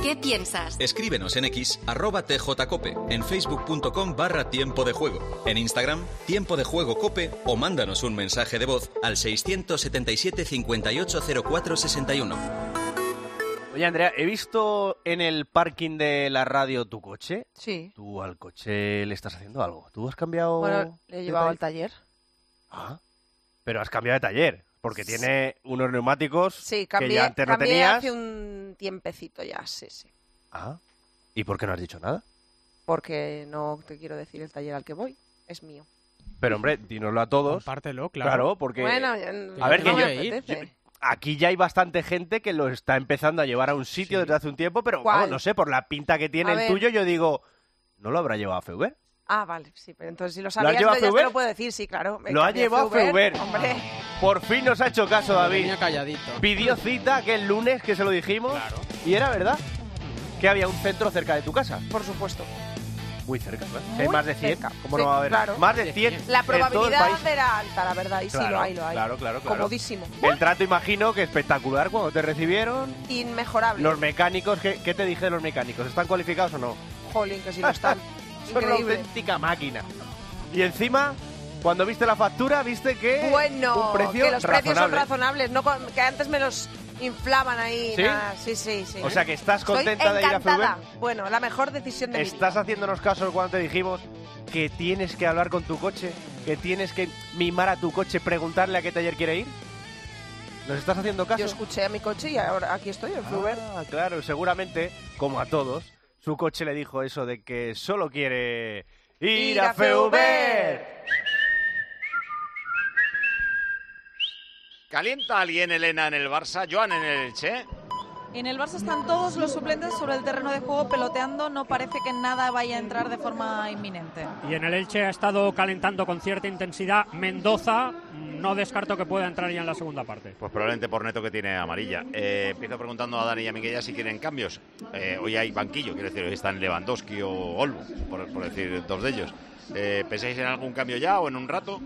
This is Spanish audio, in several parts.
¿Qué piensas? Escríbenos en X, @tjcope, en facebook.com/tiempo de juego, en Instagram, Tiempo de Juego Cope, o mándanos un mensaje de voz al 677 58 04 61. Oye, Andrea, he visto en el parking de la radio tu coche. Sí. ¿Tú al coche le estás haciendo algo? ¿Tú has cambiado...? Bueno, le he llevado al taller. Ah, pero has cambiado de taller, porque tiene unos neumáticos Sí, que ya antes no cambié tenías. hace un tiempecito ya, sí. Ah, ¿y por qué no has dicho nada? Porque no te quiero decir el taller al que voy, es mío. Pero, hombre, dínoslo a todos. Compártelo, claro. Claro, porque... Bueno, a ver, que no yo... me apetece. Aquí ya hay bastante gente que lo está empezando a llevar a un sitio desde hace un tiempo, pero vamos, no sé, por la pinta que tiene A el ver. tuyo, yo digo, ¿no lo habrá llevado a FV? Ah, vale, sí, pero entonces si lo ¿Lo has sabías, llevado a ya Feuber? te lo puedo decir, sí, claro. Lo ha llevado a FV. Hombre, Por fin nos ha hecho caso, David. Venía calladito. Pidió cita aquel lunes que se lo dijimos. Claro. Y era verdad que había un centro cerca de tu casa. por supuesto. Muy cerca, ¿verdad? Muy Hay más de 100. cerca. ¿Cómo Sí, no va a haber? claro. Más de 100. La en todo el probabilidad país. era alta, la verdad, y sí Claro, lo hay. Claro. Comodísimo. El trato, imagino que espectacular cuando te recibieron. Inmejorable. Los mecánicos, ¿qué te dije de los mecánicos? ¿Están cualificados o no? Jolín, que sí lo están. Son una Increíble. auténtica máquina. Y encima, cuando viste la factura, viste que Bueno, un precio que los precios son razonable. razonables, no que antes me los inflaban ahí. ¿Sí? Nada. Sí. O sea que estás Estoy contenta de ir a encantada. FV. Bueno, la mejor decisión de mi vida. ¿Estás haciéndonos caso cuando te dijimos que tienes que hablar con tu coche? ¿Que tienes que mimar a tu coche, preguntarle a qué taller quiere ir? ¿Nos estás haciendo caso? Yo escuché a mi coche y ahora aquí estoy, en Fluber. Ah, claro, seguramente, como a todos, su coche le dijo eso de que solo quiere ir a FV. ¿Calienta alguien, Elena, en el Barça? Joan en el Elche. En el Barça están todos los suplentes sobre el terreno de juego peloteando. No parece que nada vaya a entrar de forma inminente. Y en el Elche ha estado calentando con cierta intensidad Mendoza. No descarto que pueda entrar ya en la segunda parte. Pues probablemente por Neto, que tiene amarilla. Empiezo preguntando a Dani y a Miguel si quieren cambios. Hoy hay banquillo, quiero decir, hoy están Lewandowski o Olmo, por decir dos de ellos. ¿Pensáis en algún cambio ya o en un rato?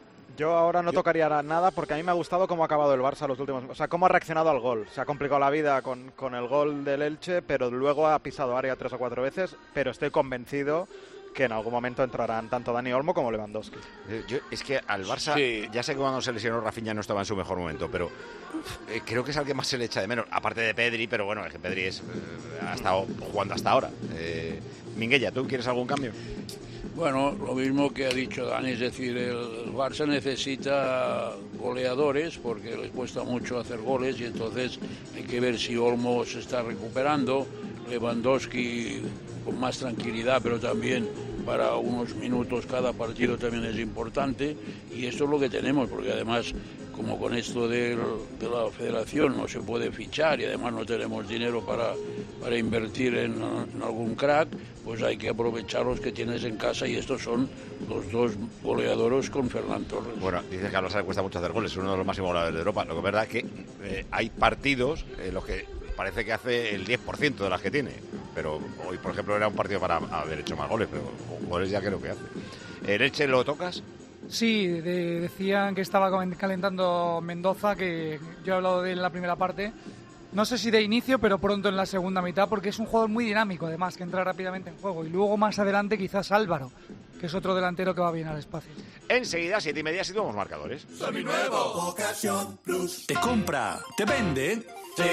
Yo ahora no tocaría nada porque a mí me ha gustado cómo ha acabado el Barça los últimos... O sea, cómo ha reaccionado al gol. Se ha complicado la vida con el gol del Elche, pero luego ha pisado área 3 o 4 veces, pero estoy convencido que en algún momento entrarán tanto Dani Olmo como Lewandowski. Es que al Barça, ya sé que cuando se lesionó Rafinha no estaba en su mejor momento, pero creo que es al que más se le echa de menos, aparte de Pedri, pero bueno, es que Pedri ha estado jugando hasta ahora. Minguella, ¿tú quieres algún cambio? Bueno, lo mismo que ha dicho Dani, es decir, el Barça necesita goleadores porque les cuesta mucho hacer goles y entonces hay que ver si Olmo se está recuperando, Lewandowski con más tranquilidad, pero también para unos minutos cada partido también es importante y esto es lo que tenemos, porque además como con esto de la federación no se puede fichar y además no tenemos dinero para invertir en algún crack, pues hay que aprovechar los que tienes en casa y estos son los dos goleadores con Ferran Torres. Bueno, dice que al Barça le cuesta mucho hacer goles, es uno de los máximos goleadores de Europa. Lo que es verdad es que hay partidos en los que parece que hace el 10% de las que tiene, pero hoy, por ejemplo, era un partido para haber hecho más goles, pero con goles ya creo que hace. ¿El Elche lo tocas? Sí, decían que estaba calentando Mendoza, que yo he hablado de él en la primera parte. No sé si de inicio, pero pronto en la segunda mitad, porque es un jugador muy dinámico, además, que entra rápidamente en juego. Y luego más adelante quizás Álvaro, que es otro delantero que va bien al espacio. Enseguida, 7:30, situamos marcadores. Seminuevo, Ocasión Plus. Te compra, te vende.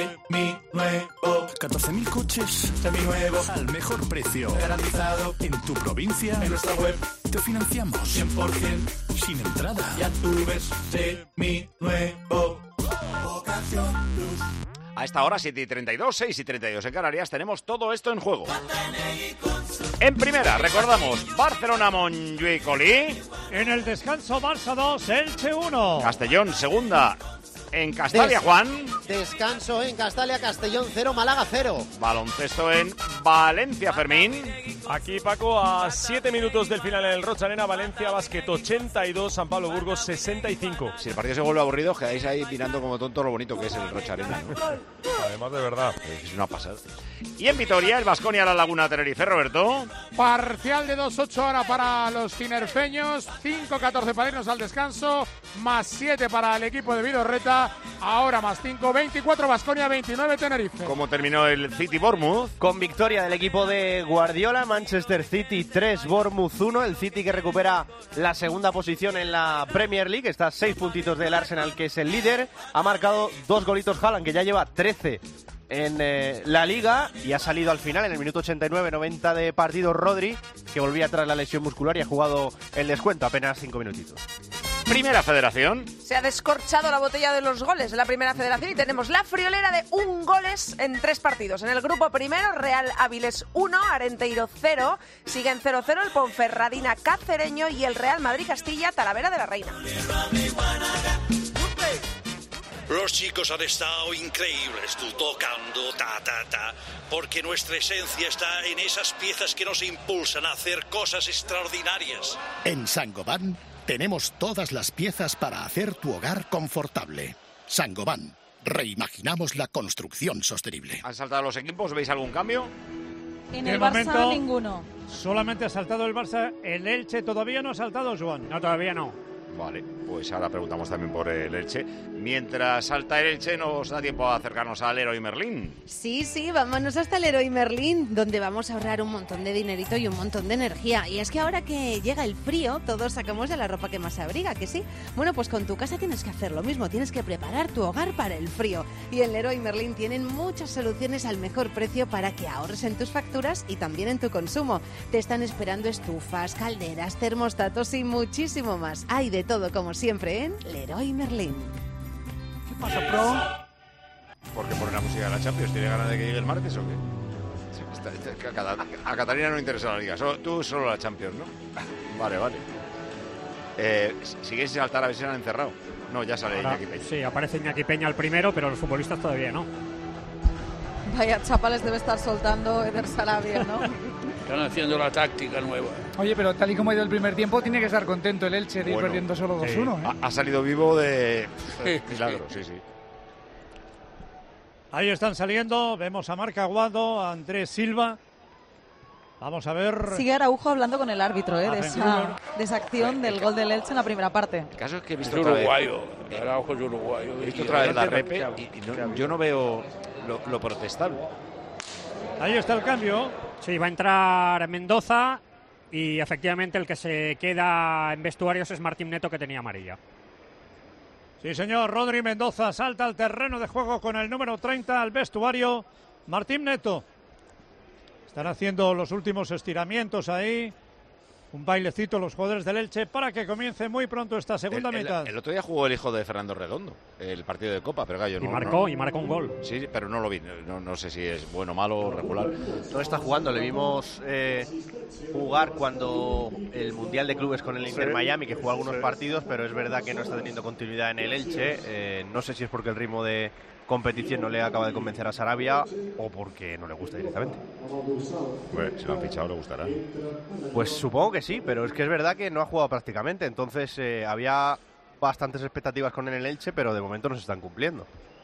Seminuevo. 14.000 coches. Seminuevo. Al mejor precio. Garantizado. En tu provincia. En nuestra web. Te financiamos. 100%. Sin entrada. Ya tú ves. Seminuevo. Ocasión Plus. A esta hora, 7:32, 6:32 en Canarias, tenemos todo esto en juego. En primera, recordamos, Barcelona-Montjuïc Colí. En el descanso, Barça 2, Elche 1. Castellón, segunda. En Castalia, Juan. Descanso en Castalia, Castellón 0, Málaga 0. Baloncesto en Valencia, Fermín. Aquí, Paco, a 7 minutos del final en el Rocha Arena, Valencia Basket 82, San Pablo Burgos 65. Si el partido se vuelve aburrido, quedáis ahí mirando como tonto lo bonito que es el Rocha Arena, ¿no? Además, de verdad. Es una pasada. Y en Vitoria, el Baskonia La Laguna Tenerife, Roberto. Parcial de 2-8 ahora para los tinerfeños, 5-14 para irnos al descanso, más 7 para el equipo de Vidorreta, ahora más 5, 24 Baskonia, 29 Tenerife. ¿Cómo terminó el City Bournemouth? Con victoria del equipo de Guardiola, Manchester City 3, Bournemouth 1. El City que recupera la segunda posición en la Premier League, está a 6 puntitos del Arsenal, que es el líder. Ha marcado 2 golitos Haaland, que ya lleva 13 en la Liga, y ha salido al final en el minuto 89-90 de partido Rodri, que volvía tras la lesión muscular y ha jugado el descuento, apenas 5 minutitos. Primera Federación. Se ha descorchado la botella de los goles en la Primera Federación y tenemos la friolera de 1 goles en 3 partidos. En el grupo primero, Real Áviles 1, Arenteiro 0. Siguen 0-0 el Ponferradina Cacereño y el Real Madrid Castilla Talavera de la Reina. Los chicos han estado increíbles, tú tocando, porque nuestra esencia está en esas piezas que nos impulsan a hacer cosas extraordinarias. En Saint-Gobain tenemos todas las piezas para hacer tu hogar confortable. Saint-Gobain, reimaginamos la construcción sostenible. ¿Han saltado los equipos? ¿Veis algún cambio? En el Barça momento, ninguno. Solamente ha saltado el Barça, el Elche todavía no ha saltado, Joan. No, todavía no. Vale, pues ahora preguntamos también por el Elche. Mientras salta el Elche, nos da tiempo a acercarnos al Leroy Merlin. Sí, vámonos hasta el Leroy Merlin, donde vamos a ahorrar un montón de dinerito y un montón de energía. Y es que ahora que llega el frío, todos sacamos de la ropa que más abriga, ¿que sí? Bueno, pues con tu casa tienes que hacer lo mismo, tienes que preparar tu hogar para el frío. Y en Leroy Merlin tienen muchas soluciones al mejor precio para que ahorres en tus facturas y también en tu consumo. Te están esperando estufas, calderas, termostatos y muchísimo más. Hay de todo, como siempre, en Leroy Merlin. ¿Qué pasa, Pro? ¿Por qué pone la música de la Champions? ¿Tiene ganas de que llegue el martes o qué? A Catalina no interesa la Liga, tú solo la Champions, ¿no? Vale. ¿Sigues sin saltar a ver si se han encerrado? No, ya sale Iñaki Peña. Sí, aparece Iñaki Peña al primero, pero los futbolistas todavía no. Vaya chapa les debe estar soltando Eder Sarabia, ¿no? Están haciendo la táctica nueva. Oye, pero tal y como ha ido el primer tiempo, tiene que estar contento el Elche de ir perdiendo solo 2-1. ¿eh? Ha salido vivo de milagro, sí. Ahí están saliendo, vemos a Marc Aguado, a Andrés Silva. Vamos a ver. Sigue Araujo hablando con el árbitro, de esa acción del gol del Elche en la primera parte. El caso es que he visto uruguayo. Araujo es uruguayo. He visto otra vez la repe y yo no veo lo protestable. Ahí está el cambio. Sí, va a entrar Mendoza y efectivamente el que se queda en vestuarios es Martín Neto, que tenía amarilla. Sí, señor. Rodri Mendoza salta al terreno de juego con el número 30 al vestuario. Martín Neto. Están haciendo los últimos estiramientos ahí. Un bailecito los jugadores del Elche para que comience muy pronto esta segunda mitad. El otro día jugó el hijo de Fernando Redondo, el partido de Copa, pero gallo, marcó un gol. Sí, pero no lo vi. No sé si es bueno, malo o regular. No está jugando, le vimos jugar cuando el Mundial de Clubes con el Inter Miami, que jugó algunos partidos, pero es verdad que no está teniendo continuidad en el Elche. No sé si es porque el ritmo de competición no le acaba de convencer a Sarabia o porque no le gusta directamente. Pues si lo han fichado le gustará. Pues supongo que sí, pero es que es verdad que no ha jugado prácticamente, entonces había bastantes expectativas con él en el Elche, pero de momento no se están cumpliendo.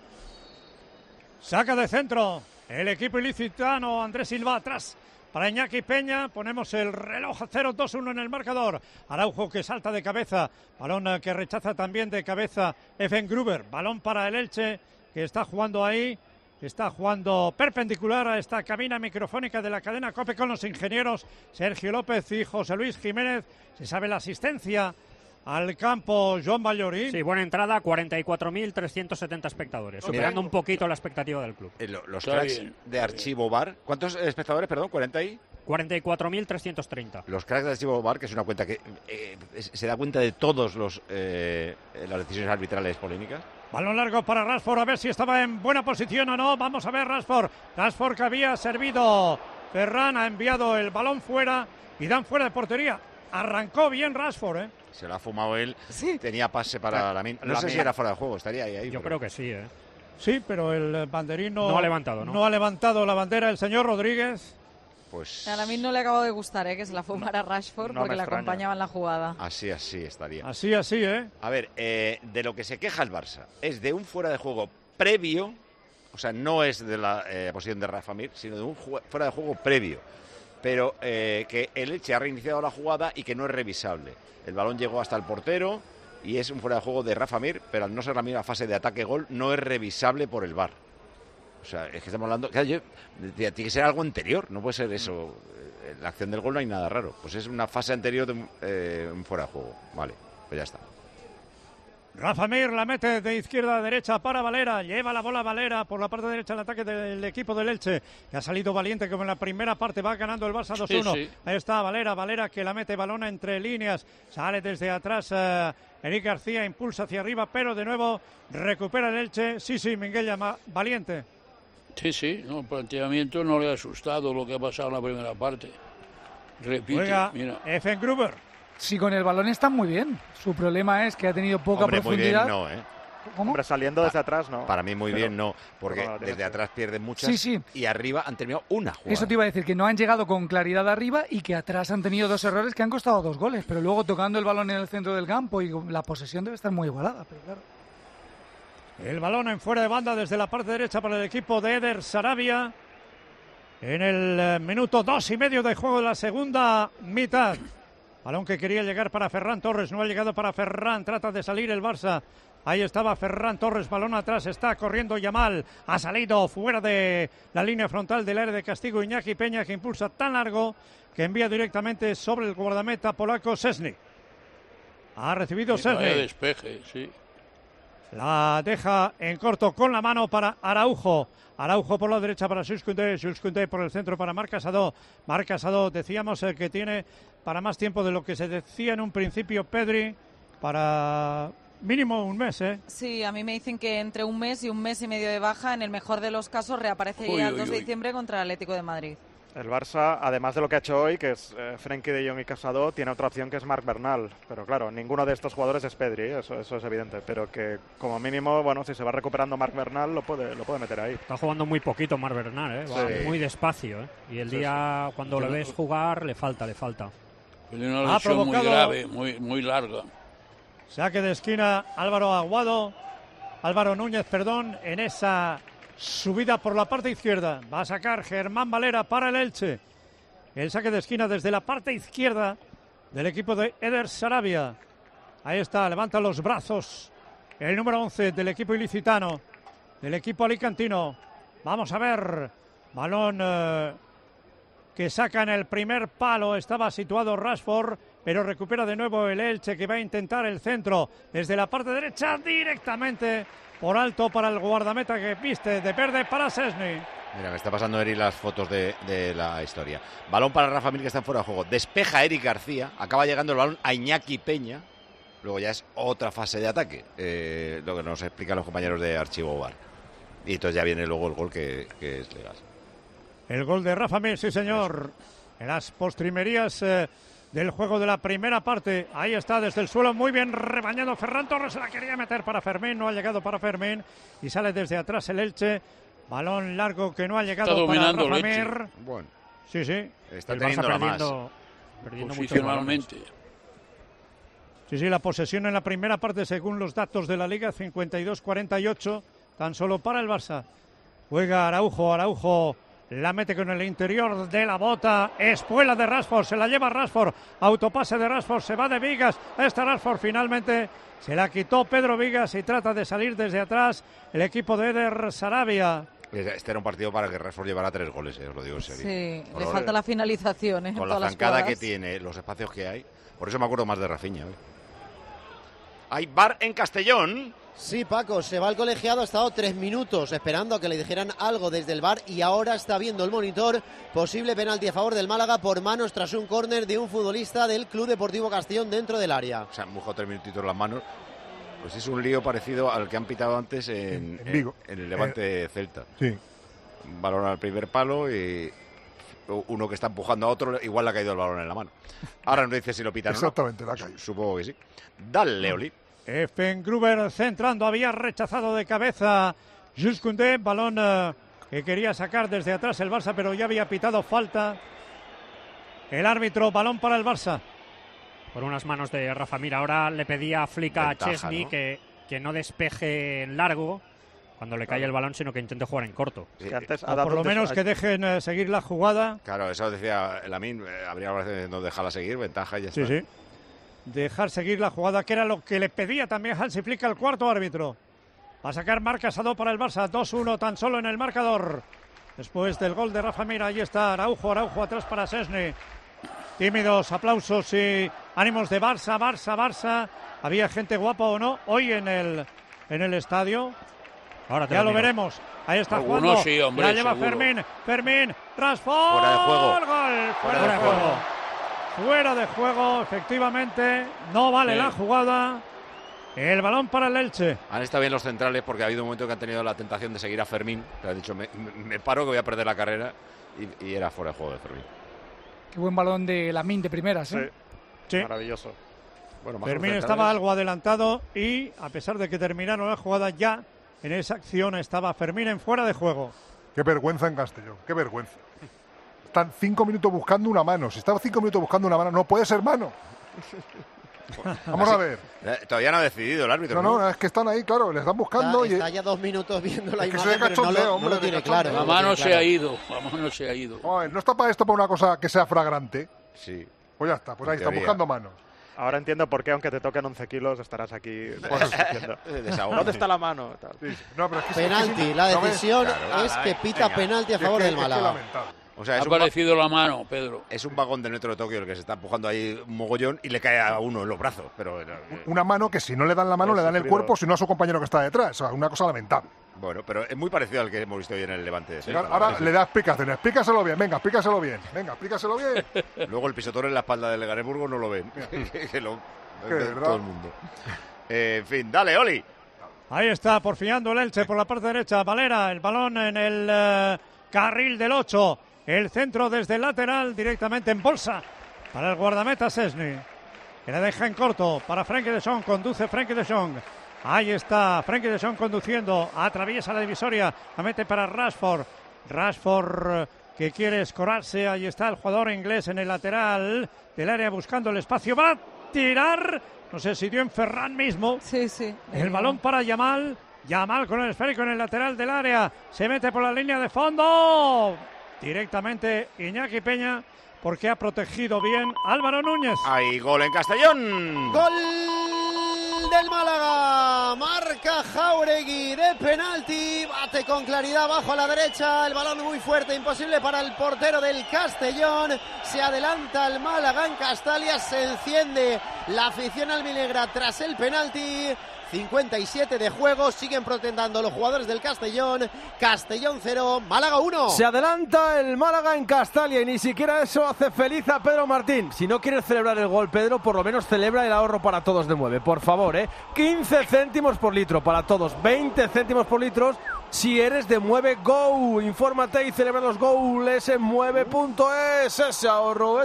Saca de centro el equipo ilicitano, Andrés Silva atrás para Iñaki Peña, ponemos el reloj 0-2-1 en el marcador. Araujo que salta de cabeza, balón que rechaza también de cabeza Effen Gruber, balón para el Elche, que está jugando ahí, está jugando perpendicular a esta cabina microfónica de la cadena COPE con los ingenieros Sergio López y José Luis Jiménez. Se sabe la asistencia al campo Joan Ballorí. Sí, buena entrada, 44.370 espectadores, superando un poquito la expectativa del club. Los cracks de Archivo Bar, ¿cuántos espectadores, perdón? ¿40 y...? 44.330. Los cracks de Archivo Bar, que es una cuenta que se da cuenta de todos las decisiones arbitrales polémicas. Balón largo para Rashford, a ver si estaba en buena posición o no. Vamos a ver Rashford que había servido. Ferran ha enviado el balón fuera y dan fuera de portería. Arrancó bien Rashford, Se lo ha fumado él. Sí. Tenía pase para la No sé si era fuera de juego, estaría ahí. Yo creo que sí, Sí, pero el banderín no ha levantado, ¿no? No ha levantado la bandera el señor Rodríguez. Pues a mí no le acabo de gustar, que se la fumara Rashford porque le acompañaba en la jugada. Así estaría. Así, A ver, de lo que se queja el Barça es de un fuera de juego previo o sea, no es de la posición de Rafa Mir, sino de un fuera de juego previo. Pero que el Elche ha reiniciado la jugada y que no es revisable. El balón llegó hasta el portero y es un fuera de juego de Rafa Mir, pero al no ser la misma fase de ataque-gol, no es revisable por el VAR. O sea, es que estamos hablando... Claro, tiene que ser algo anterior, no puede ser eso. En la acción del gol no hay nada raro. Pues es una fase anterior de un fuera de juego. Vale, pues ya está. Rafa Mir la mete de izquierda a derecha para Valera, lleva la bola Valera por la parte derecha del ataque del equipo del Elche, que ha salido valiente como en la primera parte, va ganando el Barça 2-1. Sí. Ahí está Valera que la mete, balón entre líneas, sale desde atrás Eric García, impulsa hacia arriba, pero de nuevo recupera el Elche. Sí, Minguella, valiente. Sí, no, el planteamiento no le ha asustado lo que ha pasado en la primera parte. Repite, mira. Effengruber. Sí, con el balón está muy bien. Su problema es que ha tenido poca profundidad. Muy bien, no, ¿Cómo? Hombre, saliendo desde atrás, no. Para mí muy bien, no. Porque desde atrás pierden muchas y arriba han terminado una jugada. Eso te iba a decir, que no han llegado con claridad arriba y que atrás han tenido 2 errores que han costado 2 goles. Pero luego tocando el balón en el centro del campo y la posesión debe estar muy igualada, pero claro. El balón en fuera de banda desde la parte derecha para el equipo de Eder Sarabia. En el minuto 2,5 de juego de la segunda mitad. Balón que quería llegar para Ferran Torres, no ha llegado para Ferran, trata de salir el Barça. Ahí estaba Ferran Torres, balón atrás, está corriendo Yamal, ha salido fuera de la línea frontal del área de castigo Iñaki Peña, que impulsa tan largo que envía directamente sobre el guardameta polaco Szczesny. Ha recibido Szczesny. Despeje, sí. La deja en corto con la mano para Araujo. Araujo por la derecha para Jules Koundé por el centro para Marc Casado. Marc Casado, decíamos que tiene para más tiempo de lo que se decía en un principio Pedri, para mínimo un mes, ¿eh? Sí, a mí me dicen que entre un mes y un mes y medio de baja, en el mejor de los casos reaparecería el 2 de diciembre contra el Atlético de Madrid. El Barça, además de lo que ha hecho hoy, que es Frenkie de Jong y Casado, tiene otra opción que es Marc Bernal. Pero claro, ninguno de estos jugadores es Pedri, eso es evidente. Pero que como mínimo, bueno, si se va recuperando Marc Bernal, lo puede meter ahí. Está jugando muy poquito Marc Bernal, va muy despacio. Y el día cuando lo ves jugar, le falta. Tiene una lesión muy grave, muy larga. Saque de esquina Álvaro Núñez, en esa subida por la parte izquierda. Va a sacar Germán Valera para el Elche. El saque de esquina desde la parte izquierda del equipo de Eder Sarabia. Ahí está, levanta los brazos el número 11 del equipo ilicitano, del equipo alicantino. Vamos a ver, balón que saca en el primer palo. Estaba situado Rashford, pero recupera de nuevo el Elche, que va a intentar el centro desde la parte derecha directamente por alto para el guardameta que viste de verde para Szczesny. Mira, me está pasando Eric las fotos de la historia. Balón para Rafa Mir, que está fuera de juego. Despeja Eric García, acaba llegando el balón a Iñaki Peña. Luego ya es otra fase de ataque, lo que nos explican los compañeros de Archivo VAR. Y entonces ya viene luego el gol que es legal. El gol de Rafa Mir, sí señor. En las postrimerías del juego de la primera parte. Ahí está, desde el suelo, muy bien rebañado Ferran Torres, se la quería meter para Fermín, no ha llegado para Fermín, y sale desde atrás el Elche. Balón largo que no ha llegado para Rafa Mir. Bueno, sí. Está teniendo la más. Perdiendo posicionalmente. Sí, la posesión en la primera parte, según los datos de la Liga, 52-48, tan solo para el Barça. Juega Araujo. La mete con el interior de la bota. Espuela de Rashford. Se la lleva Rashford. Autopase de Rashford. Se va de Vigas. Esta Rashford finalmente se la quitó Pedro Vigas y trata de salir desde atrás el equipo de Eder Sarabia. Este era un partido para que Rashford llevara 3 goles, os lo digo en serio. Sí, le falta la finalización. Con la zancada que tiene, los espacios que hay. Por eso me acuerdo más de Rafinha. Hay VAR en Castellón. Sí, Paco, se va el colegiado, ha estado 3 minutos esperando a que le dijeran algo desde el VAR y ahora está viendo el monitor. Posible penalti a favor del Málaga por manos tras un córner de un futbolista del Club Deportivo Castellón dentro del área. Se han mojado 3 minutitos las manos. Pues es un lío parecido al que han pitado antes en Vigo, en el Levante Celta. Sí. Un balón al primer palo y uno que está empujando a otro, igual le ha caído el balón en la mano. Ahora nos dice si lo pitan o no. Exactamente, la ha caído. Supongo que sí. Dale, Oli. Effengruber centrando, había rechazado de cabeza Jules Koundé, balón que quería sacar desde atrás el Barça, pero ya había pitado falta el árbitro. Balón para el Barça. Por unas manos de Rafa Mir. Ahora le pedía a Flick a Szczesny, ¿no? que no despeje en largo, cuando le cae el balón, sino que intente jugar en corto. Sí. O por lo menos que dejen seguir la jugada. Claro, eso decía Lamine, habría que no dejarla seguir, ventaja y ya está. Sí. Dejar seguir la jugada, que era lo que le pedía también Hansi Flick al cuarto árbitro. Va a sacar Marc Casado para el Barça, 2-1 tan solo en el marcador. Después del gol de Rafa Mir, ahí está Araujo atrás para Szczęsny. Tímidos aplausos y ánimos de Barça. ¿Había gente guapa o no hoy en el estadio? Ahora ya lo veremos. Ahí está jugando. Sí, hombre, la lleva seguro. Fermín, Rashford. Fuera de juego. Gol. Fuera de juego. Fuera de juego, efectivamente. No vale la jugada. El balón para el Elche. Han estado bien los centrales porque ha habido un momento que han tenido la tentación de seguir a Fermín. Que ha dicho, me paro que voy a perder la carrera. Y era fuera de juego de Fermín. Qué buen balón de Lamine de primeras, ¿eh? Sí. Maravilloso. Bueno, Fermín estaba algo adelantado y, a pesar de que terminaron la jugada ya, en esa acción estaba Fermín en fuera de juego. Qué vergüenza en Castellón, qué vergüenza. Están 5 minutos buscando una mano. Si están 5 minutos buscando una mano, no puede ser mano. Vamos a ver. Todavía no ha decidido el árbitro. No, es que están ahí, claro, le están buscando. Está ya 2 minutos viendo la es que imagen, se pero no lo tiene claro. La mano se ha ido. Joder, no está para esto para una cosa que sea flagrante. Sí. Pues ya está, pues ahí están buscando manos. Ahora entiendo por qué, aunque te toquen 11 kilos, estarás aquí diciendo, ¿dónde está la mano? Sí. No, pero es que penalti, la decisión es que pita penalti a favor del Málaga. O sea, ha aparecido la mano, Pedro. Es un vagón del metro de Tokio el que se está empujando ahí un mogollón y le cae a uno en los brazos. Pero una mano que si no le dan la mano, le dan el cuerpo, si no a su compañero que está detrás. O sea, una cosa lamentable. Bueno, pero es muy parecido al que hemos visto hoy en el Levante. Sí, ahora le da explicaciones. Explícaselo bien, venga, explícaselo bien. Luego el pisotón en la espalda del Leganesburgo no lo ven. Todo el mundo. En fin, dale, Oli. Ahí está, porfiando el Elche por la parte derecha. Valera, el balón en el carril del 8. El centro desde el lateral, directamente en bolsa para el guardameta Szczęsny, que la deja en corto para Frenkie de Jong. Conduce Frenkie de Jong. Ahí está Frenkie de Jong conduciendo, atraviesa la divisoria, la mete para Rashford que quiere escorarse. Ahí está el jugador inglés en el lateral del área buscando el espacio, va a tirar, no sé si dio en Ferran mismo. Sí. El balón para Yamal con el esférico en el lateral del área, se mete por la línea de fondo. Directamente Iñaki Peña, porque ha protegido bien Álvaro Núñez. Hay gol en Castellón. Gol del Málaga. Marca Jauregui de penalti. Bate con claridad bajo a la derecha. El balón muy fuerte, imposible para el portero del Castellón. Se adelanta el Málaga en Castalia. Se enciende la afición albinegra tras el penalti. 57 de juego, siguen protestando los jugadores del Castellón. Castellón 0, Málaga 1. Se adelanta el Málaga en Castalia y ni siquiera eso hace feliz a Pedro Martín. Si no quieres celebrar el gol, Pedro, por lo menos celebra el ahorro para todos de 9, por favor, 15 céntimos por litro para todos, 20 céntimos por litro si eres de Mueve Go. Infórmate y celebra los goles en mueve.es. Ese ahorro.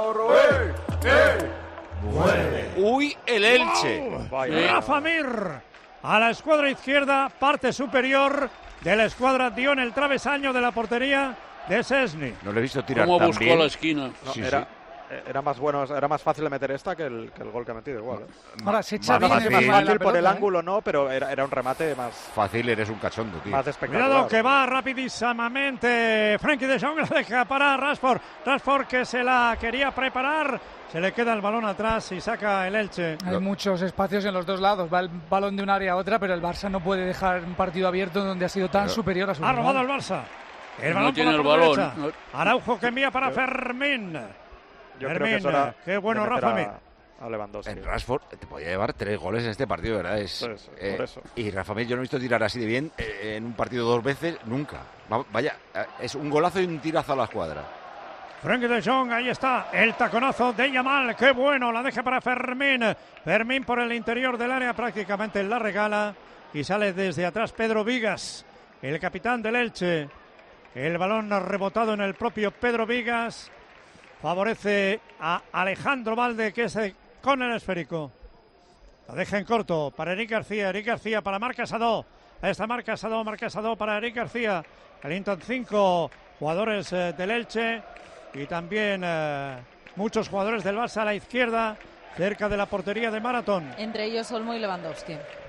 Mueve. Uy, el Elche. Rafa Mir a la escuadra izquierda, parte superior de la escuadra, dio en el travesaño de la portería de Szczęsny. No le he visto tirar ¿Cómo tan buscó bien? la esquina? No, Sí, era más bueno, era más fácil de meter esta que el gol que ha metido igual. Ahora se echa Más bien fácil por el ángulo no, pero era un remate más fácil, eres un cachondo, tío. Más espectacular. Cuidado que va rapidísimamente Frenkie de Jong, la deja para Rashford que se la quería preparar. Se le queda el balón atrás y saca el Elche. Hay muchos espacios en los dos lados. Va el balón de un área a otra, pero el Barça no puede dejar un partido abierto donde ha sido tan superior a su Ha rival. robado el Barça. El No balón tiene por el la balón. derecha. Araujo que envía para Fermín. Yo creo que es hora qué bueno de meter Rafa Mir. a Lewandowski. En Rashford te podía llevar 3 goles en este partido, ¿verdad? Por eso. Y Rafa Mir, yo no he visto tirar así de bien en un partido 2 veces, nunca. Vaya, es un golazo y un tirazo a la escuadra. Frenkie de Jong, ahí está, el taconazo de Yamal, qué bueno, la deja para Fermín. Fermín por el interior del área, prácticamente la regala y sale desde atrás Pedro Vigas, el capitán del Elche. El balón rebotado en el propio Pedro Vigas, favorece a Alejandro Valde, que es con el esférico. La deja en corto para Eric García para Marc Casado. Ahí está Marc Casado para Eric García. Calientan 5 jugadores del Elche y también muchos jugadores del Barça a la izquierda, cerca de la portería de Maratón. Entre ellos Olmo y Lewandowski.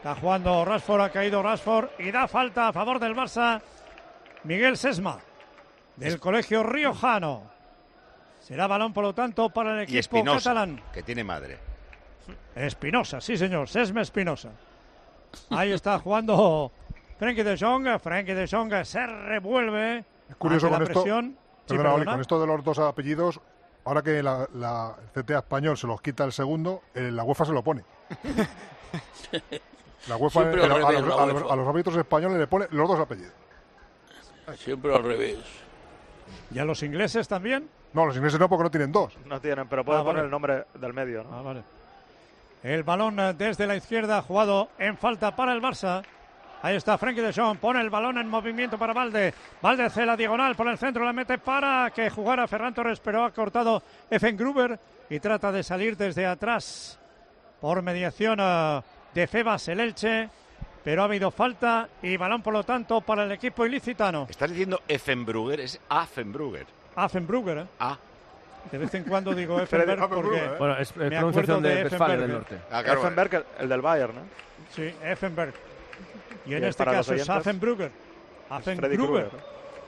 Está jugando Rashford, ha caído Rashford y da falta a favor del Barça. Miguel Sesma, del Colegio Riojano. Será balón, por lo tanto, para el equipo Espinosa, catalán. que tiene madre. Espinosa, sí señor, Sesma Espinosa. Ahí está jugando Frenkie de Jong. Frenkie de Jong se revuelve. Es curioso ante con la esto, presión. perdona, Oli, con esto de los dos apellidos, ahora que el CTA español se los quita el segundo, la UEFA se lo pone. La UEFA a los árbitros españoles le pone los dos apellidos. Siempre al revés. ¿Y a los ingleses también? No, los ingleses no, porque no tienen dos. No tienen, pero puede poner vale. el nombre del medio, ¿no? Vale. El balón desde la izquierda, jugado en falta para el Barça. Ahí está Frenkie de Jong, pone el balón en movimiento para Valde. Valde hace la diagonal por el centro, la mete para que jugara Ferran Torres, pero ha cortado Effengruber y trata de salir desde atrás por mediación de Febas el Elche, pero ha habido falta y balón, por lo tanto, para el equipo ilicitano. ¿Estás diciendo Effenbrugger? Es Affenbrugger. Affenbrugger, ¿eh? Ah. De vez en cuando digo Effenberg porque Bueno, es me pronunciación acuerdo de de Westfalia del Effenberg. Norte. Effenberg, el del Bayern, ¿no? Sí, Effenberg. Y en Y este para los caso es oyentes, Affenbrugger. Freddy Affengrubber. Krueger.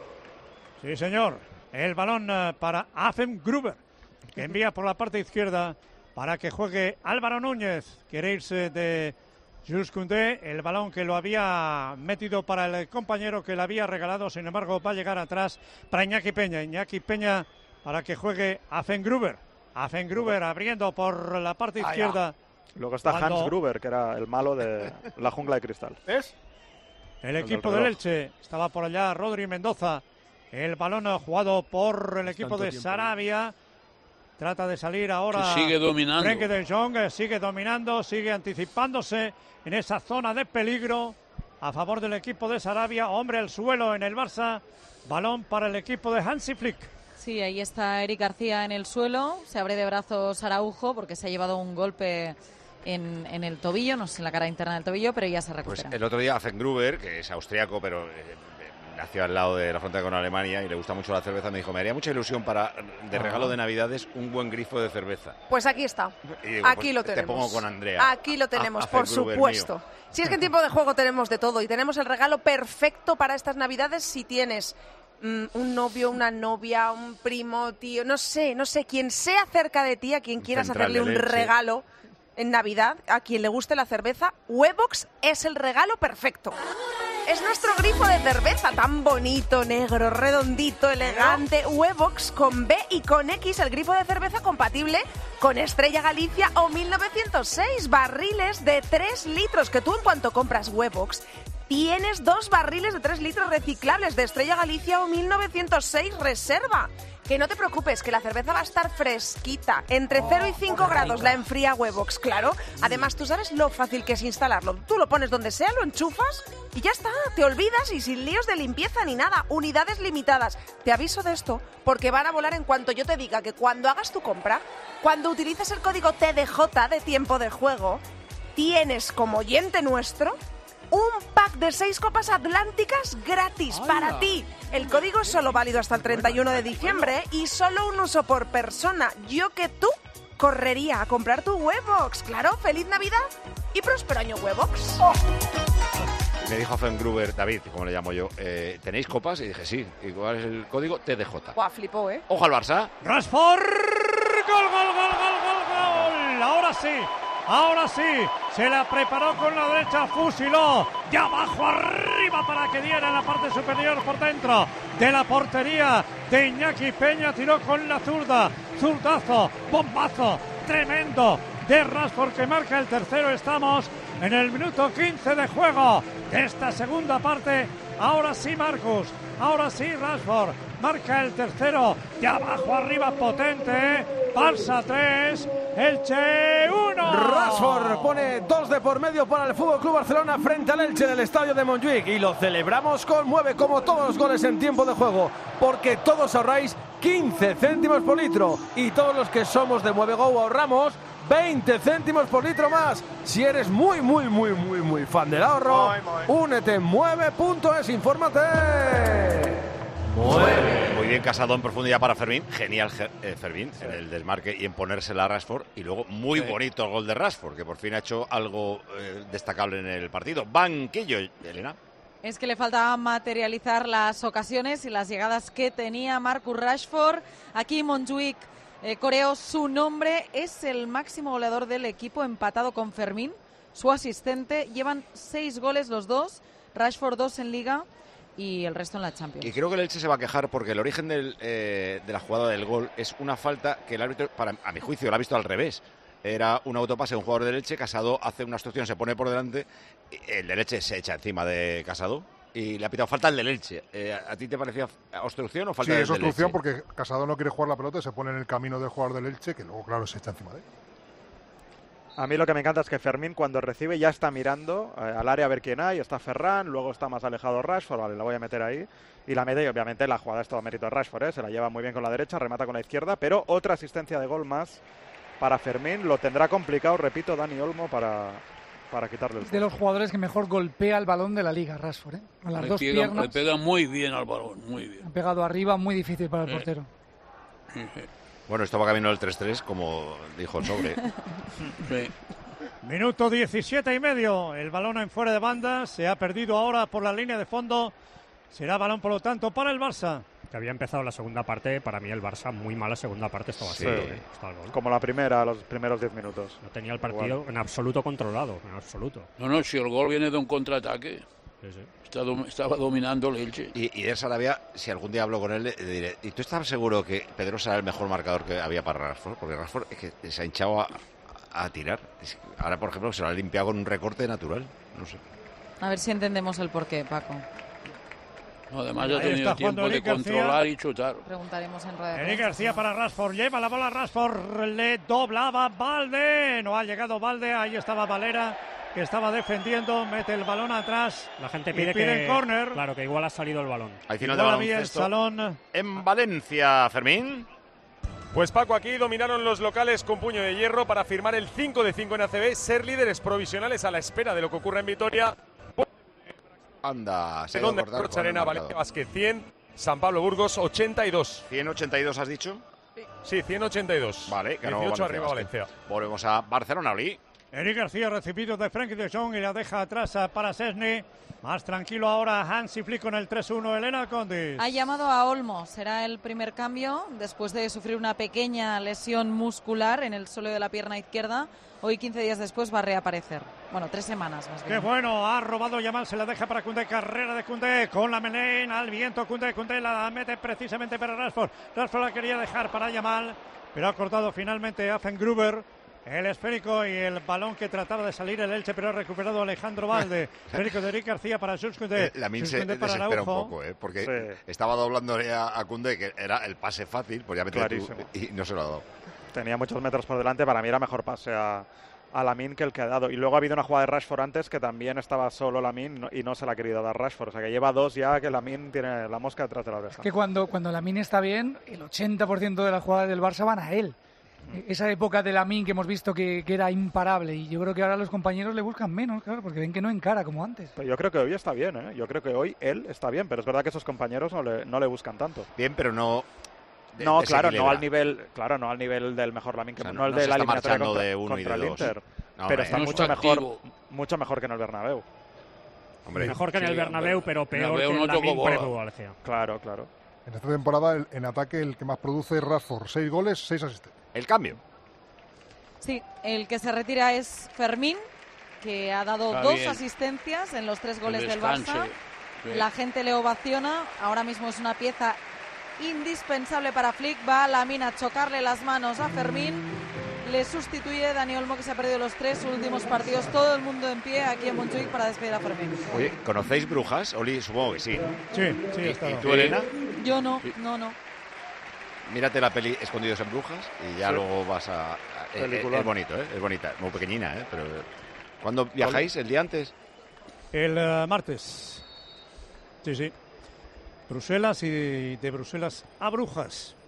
Sí, señor. El balón para Affengrubber, que envía por la parte izquierda para que juegue Álvaro Núñez. Quiere irse de Jules Koundé. El balón que lo había metido para el compañero que le había regalado. Sin embargo, va a llegar atrás para Iñaki Peña. Iñaki Peña para que juegue Affengrubber. Affengrubber abriendo por la parte izquierda. Luego está Hans Gruber, que era el malo de La Jungla de Cristal. ¿Es? El equipo del Elche. Estaba por allá Rodri Mendoza. El balón jugado por el equipo de Sarabia. Trata de salir ahora. Que sigue dominando. Frenkie de Jong sigue dominando, sigue anticipándose en esa zona de peligro a favor del equipo de Sarabia. Hombre al suelo en el Barça. Balón para el equipo de Hansi Flick. Sí, ahí está Eric García en el suelo. Se abre de brazos Araujo porque se ha llevado un golpe en el tobillo, no sé, en la cara interna del tobillo, pero ya se recupera. Pues el otro día Affengrubber, que es austriaco, pero nació al lado de la frontera con Alemania y le gusta mucho la cerveza, me dijo, me haría mucha ilusión de regalo de Navidades un buen grifo de cerveza. Pues aquí está. Y digo, Aquí pues lo te tenemos. pongo con Andrea. Aquí lo tenemos, por Affengrubber supuesto. mío. Si es que en tiempo de juego tenemos de todo y tenemos el regalo perfecto para estas Navidades si tienes un novio, una novia, un primo, tío, no sé, quien sea cerca de ti, a quien quieras central hacerle de un leche. regalo en Navidad, a quien le guste la cerveza, Webox es el regalo perfecto. Es nuestro grifo de cerveza, tan bonito, negro, redondito, elegante. Webox con B y con X, el grifo de cerveza compatible con Estrella Galicia o 1906, barriles de 3 litros, que tú en cuanto compras Webox tienes 2 barriles de 3 litros reciclables de Estrella Galicia o 1906 Reserva. Que no te preocupes, que la cerveza va a estar fresquita. Entre 0 y 5 grados la enfría Webox, claro. Además, tú sabes lo fácil que es instalarlo. Tú lo pones donde sea, lo enchufas y ya está. Te olvidas y sin líos de limpieza ni nada. Unidades limitadas. Te aviso de esto porque van a volar en cuanto yo te diga que cuando hagas tu compra, cuando utilices el código TDJ de tiempo de juego, tienes como oyente nuestro un pack de 6 copas atlánticas gratis para ti. El código es solo válido hasta el 31 de diciembre y solo un uso por persona. Yo que tú correría a comprar tu Webox. Claro, feliz Navidad y próspero año Webox. Me dijo Affengrubber, David, como le llamo yo, ¿tenéis copas? Y dije, sí. ¿Y cuál es el código? TDJ. Buah, flipó, ¿eh? Ojo al Barça. Rashford. Gol, gol, gol, gol, gol, gol. Ahora sí. Se la preparó con la derecha, fusiló. De abajo arriba para que diera en la parte superior por dentro de la portería de Iñaki Peña. Tiró con la zurda. Zurdazo, bombazo, tremendo de Rashford que marca el tercero. Estamos en el minuto 15 de juego de esta segunda parte. Ahora sí, Marcus. Ahora sí, Rashford marca el tercero. De abajo arriba, potente. Barça 3, Elche 1. Rashford pone 2 de por medio para el FC Barcelona frente al Elche en el estadio de Montjuic. Y lo celebramos con 9, como todos los goles en tiempo de juego. Porque todos ahorráis 15 céntimos por litro. Y todos los que somos de Mueve Go ahorramos 20 céntimos por litro más. Si eres muy fan del ahorro, únete en mueve.es, infórmate. Muy bien Casado en profundidad para Fermín. Genial Fermín en el desmarque y en ponérsela a Rashford. Y luego muy bonito el gol de Rashford, que por fin ha hecho algo destacable en el partido. Banquillo, Elena. Es que le faltaba materializar las ocasiones y las llegadas que tenía Marcus Rashford. Aquí Montjuic coreó su nombre. Es el máximo goleador del equipo, empatado con Fermín, su asistente. Llevan 6 goles los dos. Rashford 2 en Liga y el resto en la Champions. Y creo que el Elche se va a quejar porque el origen de la jugada del gol es una falta que el árbitro, a mi juicio, lo ha visto al revés. Era un autopase de un jugador del Elche, Casado hace una obstrucción, se pone por delante, el del Elche se echa encima de Casado y le ha pitado falta al del Elche. ¿A ti te parecía obstrucción o falta del Elche? Sí, es obstrucción porque Casado no quiere jugar la pelota y se pone en el camino del jugador del Elche, que luego, claro, se echa encima de él. A mí lo que me encanta es que Fermín, cuando recibe, ya está mirando al área a ver quién hay. Está Ferran, luego está más alejado Rashford, vale, la voy a meter ahí. Y la mete, y obviamente la jugada es todo mérito de Rashford, se la lleva muy bien con la derecha, remata con la izquierda, pero otra asistencia de gol más para Fermín. Lo tendrá complicado, repito, Dani Olmo para quitarle el gol. De los jugadores que mejor golpea el balón de la Liga, Rashford, con las dos piernas. Le pega muy bien al balón, muy bien. Ha pegado arriba, muy difícil para el portero. Bueno, esto va camino del 3-3, como dijo el sobre. Minuto 17 y medio. El balón en fuera de banda. Se ha perdido ahora por la línea de fondo. Será balón, por lo tanto, para el Barça. Que había empezado la segunda parte, para mí el Barça muy mala segunda parte estaba como la primera, los primeros 10 minutos. No tenía el partido en absoluto controlado, en absoluto. No, si el gol viene de un contraataque. Estaba dominando el Elche. Y de Sarabia, si algún día hablo con él, le diré, ¿y tú estás seguro que Pedro será el mejor marcador que había para Rashford? Porque Rashford es que se ha hinchado a tirar. Ahora, por ejemplo, se lo ha limpiado con un recorte natural. No sé. A ver si entendemos el porqué, Paco. No, además ha tenido tiempo de controlar y chutar. Preguntaremos en rueda de Eric García para Rashford, lleva la bola Rashford, le doblaba Balde, no ha llegado Balde, ahí estaba Valera, que estaba defendiendo, mete el balón atrás. La gente pide córner. Claro, que igual ha salido el balón. Al final de baloncesto salón en Valencia, Fermín. Pues Paco, aquí dominaron los locales con puño de hierro para firmar el 5 de 5 en ACB, ser líderes provisionales a la espera de lo que ocurra en Vitoria. Anda, se donde Rocha Arena, Valencia Basket 100, San Pablo Burgos 82. 182 has dicho. Sí, 182. Vale, ganó 18 Valencia arriba Basket. Valencia. Volvemos a Barcelona, Oli. Eric García recibido de Frenkie de Jong y la deja atrás para Szczesny. Más tranquilo ahora Hansi Flick con el 3-1, Elena Condis. Ha llamado a Olmo, será el primer cambio después de sufrir una pequeña lesión muscular en el suelo de la pierna izquierda. Hoy, 15 días después, va a reaparecer. Bueno, 3 semanas más bien. ¡Qué bueno! Ha robado Yamal, se la deja para Koundé. Carrera de Koundé con la melena al viento. Koundé la mete precisamente para Rashford. Rashford la quería dejar para Yamal, pero ha cortado finalmente Gruber. El esférico y el balón que trataba de salir el Elche, pero ha recuperado Alejandro Valde. Esférico de Eric García para Jules Koundé. Lamine se desespera un poco, porque estaba doblando a Koundé, que era el pase fácil, pues ya mete y no se lo ha dado. Tenía muchos metros por delante, para mí era mejor pase a Lamine que el que ha dado. Y luego ha habido una jugada de Rashford antes que también estaba solo Lamine y no se la ha querido dar Rashford. O sea que lleva 2 ya que Lamine tiene la mosca detrás de la oreja. Es que cuando Lamine está bien, el 80% de las jugadas del Barça van a él. Esa época de Lamine que hemos visto que era imparable, y yo creo que ahora los compañeros le buscan menos, claro, porque ven que no encara como antes. Pero yo creo que hoy está bien, ¿eh? Yo creo que hoy él está bien, pero es verdad que esos compañeros no le buscan tanto. Bien, pero no... No, claro, no al nivel del mejor Lamine, o sea, no el de la eliminatoria contra el Inter, no, pero está mucho mejor que en el Bernabéu. Hombre, mejor que en el Bernabéu, pero peor que en el Lamine pre-Valencia. Claro. En esta temporada, en ataque, el que más produce es Rashford. 6 goles, 6 asistencias. El cambio. Sí, el que se retira es Fermín, que ha dado 2 asistencias en los 3 goles del Barça. Sí. La gente le ovaciona. Ahora mismo es una pieza indispensable para Flick. Va a Lamine a chocarle las manos a Fermín. Le sustituye Dani Olmo, que se ha perdido los 3 últimos partidos. Todo el mundo en pie aquí en Montjuic para despedir a Fermín. Oye, ¿conocéis Brujas? Oli, supongo que sí. Sí. ¿Y tú, Elena? Yo no, sí. no. Mírate la peli Escondidos en Brujas y ya luego vas a... Es bonito, es bonita, muy pequeñina, pero... ¿Cuándo viajáis? ¿El día antes? El martes. Sí. Bruselas y de Bruselas a Brujas.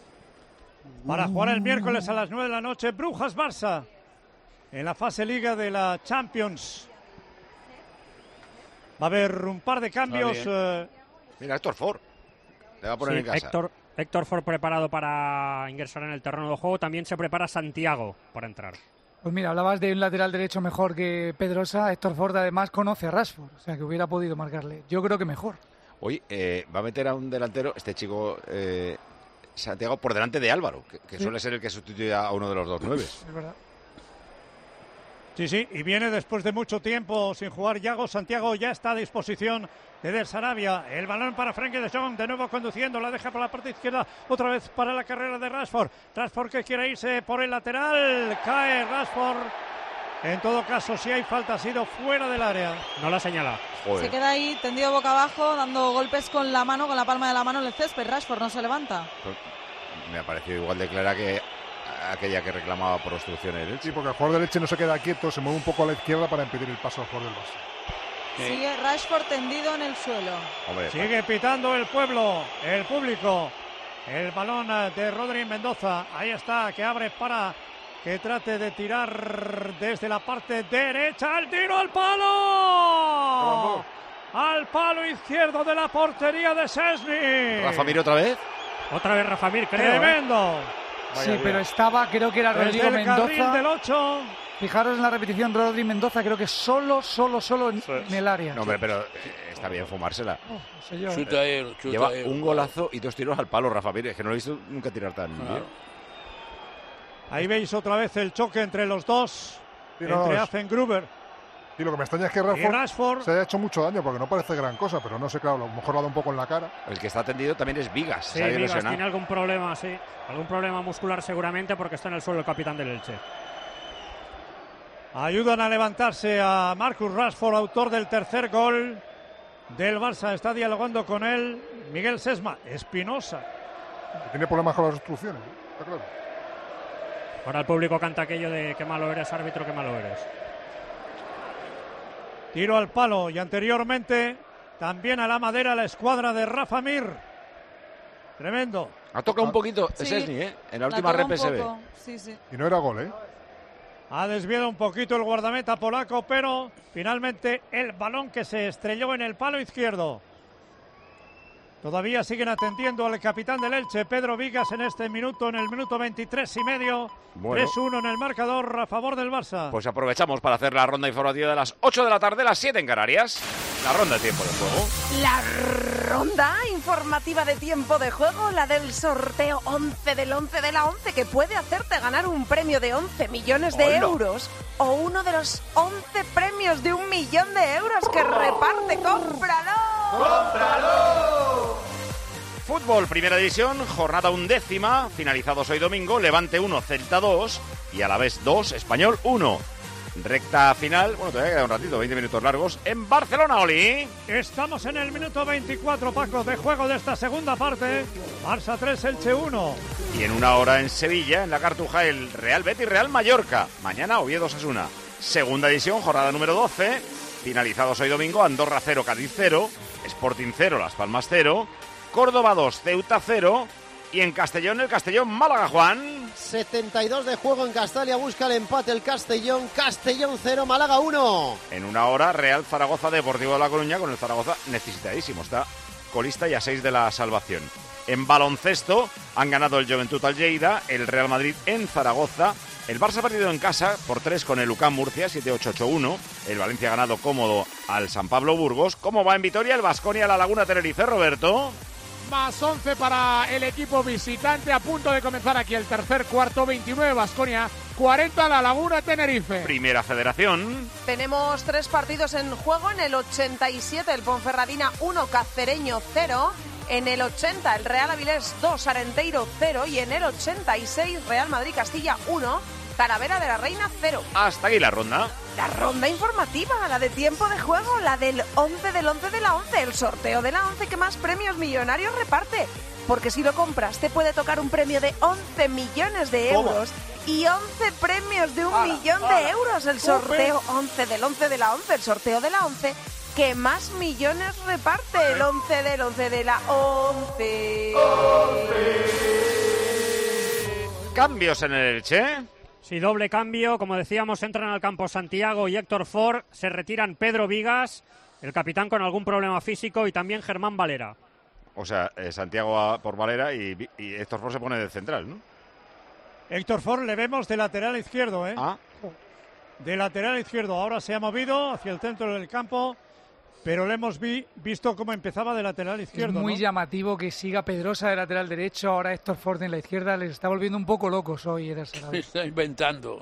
Para jugar el miércoles a las 9 de la noche, Brujas-Barça, en la fase Liga de la Champions. Va a haber un par de cambios. Mira, Héctor Ford. Le va a poner en casa. Héctor Ford preparado para ingresar en el terreno de juego. También se prepara Santiago para entrar. Pues mira, hablabas de un lateral derecho mejor que Pedrosa. Héctor Ford además conoce a Rashford, o sea que hubiera podido marcarle. Yo creo que mejor. Hoy va a meter a un delantero, este chico Santiago, por delante de Álvaro, que suele ser el que sustituye a uno de los dos nueves. Es verdad. Sí, y viene después de mucho tiempo sin jugar Yago. Santiago ya está a disposición de Del Sarabia. El balón para Frenkie de Jong, de nuevo conduciendo, la deja por la parte izquierda, otra vez para la carrera de Rashford. Rashford que quiere irse por el lateral, cae Rashford. En todo caso, si hay falta, ha sido fuera del área. No la señala. Joder. Se queda ahí tendido boca abajo, dando golpes con la mano, con la palma de la mano en el césped. Rashford no se levanta. Pues me ha parecido igual de clara que aquella que reclamaba por obstrucción el Elche. Sí, porque el jugador del Elche no se queda quieto, se mueve un poco a la izquierda para impedir el paso al jugador del Barça. Sigue Rashford tendido en el suelo. Hombre, sigue pitando el pueblo, el público. El balón de Rodri Mendoza. Ahí está, que abre para que trate de tirar desde la parte derecha. ¡El tiro al palo! Al palo izquierdo de la portería de Szczęsny. Rafa Mir otra vez. Otra vez Rafa Mir, creo. Tremendo. Sí, pero estaba, creo que era Rodrigo Mendoza. Del 8. Fijaros en la repetición, Rodri Mendoza, creo que solo en el área. No, hombre, pero está bien fumársela. Chuta él. Lleva un golazo y 2 tiros al palo, Rafa Mir. Es que no lo he visto nunca tirar tan bien. Ahí veis otra vez el choque entre los dos, entre Azengruber. Y lo que me extraña es que Rashford se haya hecho mucho daño, porque no parece gran cosa, pero no sé, claro, a lo mejor le ha dado un poco en la cara. El que está tendido también es Vigas. Sí, Vigas tiene algún problema, sí. Algún problema muscular seguramente, porque está en el suelo el capitán del Elche. Ayudan a levantarse a Marcus Rashford, autor del tercer gol del Barça. Está dialogando con él Miguel Sesma. Espinosa. Tiene problemas con las obstrucciones, está claro. Ahora el público canta aquello de qué malo eres, árbitro, qué malo eres. Tiro al palo y anteriormente también a la madera la escuadra de Rafa Mir. Tremendo. Ha tocado un poquito Szczęsny, en la última rep se ve. Sí. Y no era gol, Ha desviado un poquito el guardameta polaco, pero finalmente el balón que se estrelló en el palo izquierdo. Todavía siguen atendiendo al capitán del Elche, Pedro Vigas, en este minuto, en el minuto 23 y medio. Bueno. 3-1 en el marcador a favor del Barça. Pues aprovechamos para hacer la ronda informativa de las 8 de la tarde, las 7 en Canarias. La ronda de tiempo de juego. La ronda informativa de tiempo de juego, la del sorteo 11 del 11 de la 11, que puede hacerte ganar un premio de 11 millones de euros o uno de los 11 premios de 1 millón de euros que reparte. ¡Cómpralo! ¡Cómpralo! Fútbol, primera división, jornada 11ª, finalizados hoy domingo, Levante 1, Celta 2 y Alavés 2, Español 1. Recta final, bueno, todavía queda un ratito, 20 minutos largos, en Barcelona, Oli. Estamos en el minuto 24, Paco, de juego de esta segunda parte. Barça 3, Elche 1. Y en una hora en Sevilla, en la Cartuja, el Real Betis, Real Mallorca. Mañana, Oviedo, Osasuna. Segunda división, jornada número 12, finalizados hoy domingo, Andorra 0, Cádiz 0, Sporting 0, Las Palmas 0, Córdoba 2, Ceuta 0 y en Castellón, el Castellón Málaga, Juan. 72 de juego en Castalia, busca el empate el Castellón 0, Málaga 1. En una hora, Real Zaragoza, Deportivo de La Coruña, con el Zaragoza necesitadísimo, está colista y a 6 de la salvación. En baloncesto han ganado el Juventud al Lleida, el Real Madrid en Zaragoza, el Barça ha perdido en casa por 3 con el UCAM Murcia, 7-8-8-1, el Valencia ha ganado cómodo al San Pablo Burgos. ¿Cómo va en Vitoria el Baskonia La Laguna Tenerife, Roberto? Más 11 para el equipo visitante, a punto de comenzar aquí el tercer cuarto, 29 Baskonia, 40 La Laguna Tenerife. Primera Federación. Tenemos 3 partidos en juego. En el 87 el Ponferradina 1, Cacereño 0. En el 80 el Real Avilés 2, Arenteiro 0. Y en el 86 Real Madrid Castilla 1, Talavera de la Reina 0. Hasta aquí la ronda. La ronda informativa, la de tiempo de juego, la del 11 del 11 de la 11, el sorteo de la 11 que más premios millonarios reparte. Porque si lo compras te puede tocar un premio de 11 millones de euros y 11 premios de 1 millón de euros. El sorteo 11 del 11 de la 11, el sorteo de la 11 que más millones reparte. El 11 del 11 de la 11. Cambios en el Elche. Sí, doble cambio. Como decíamos, entran al campo Santiago y Héctor Ford. Se retiran Pedro Vigas, el capitán con algún problema físico, y también Germán Valera. O sea, Santiago por Valera y Héctor Ford se pone de central, ¿no? Héctor Ford le vemos de lateral izquierdo, ¿eh? Ah. De lateral izquierdo. Ahora se ha movido hacia el centro del campo, pero le hemos visto cómo empezaba de lateral izquierdo. Es muy ¿no? llamativo que siga Pedrosa de lateral derecho, ahora Héctor Ford en la izquierda. Les está volviendo un poco locos hoy Eder Sarabia. Está inventando.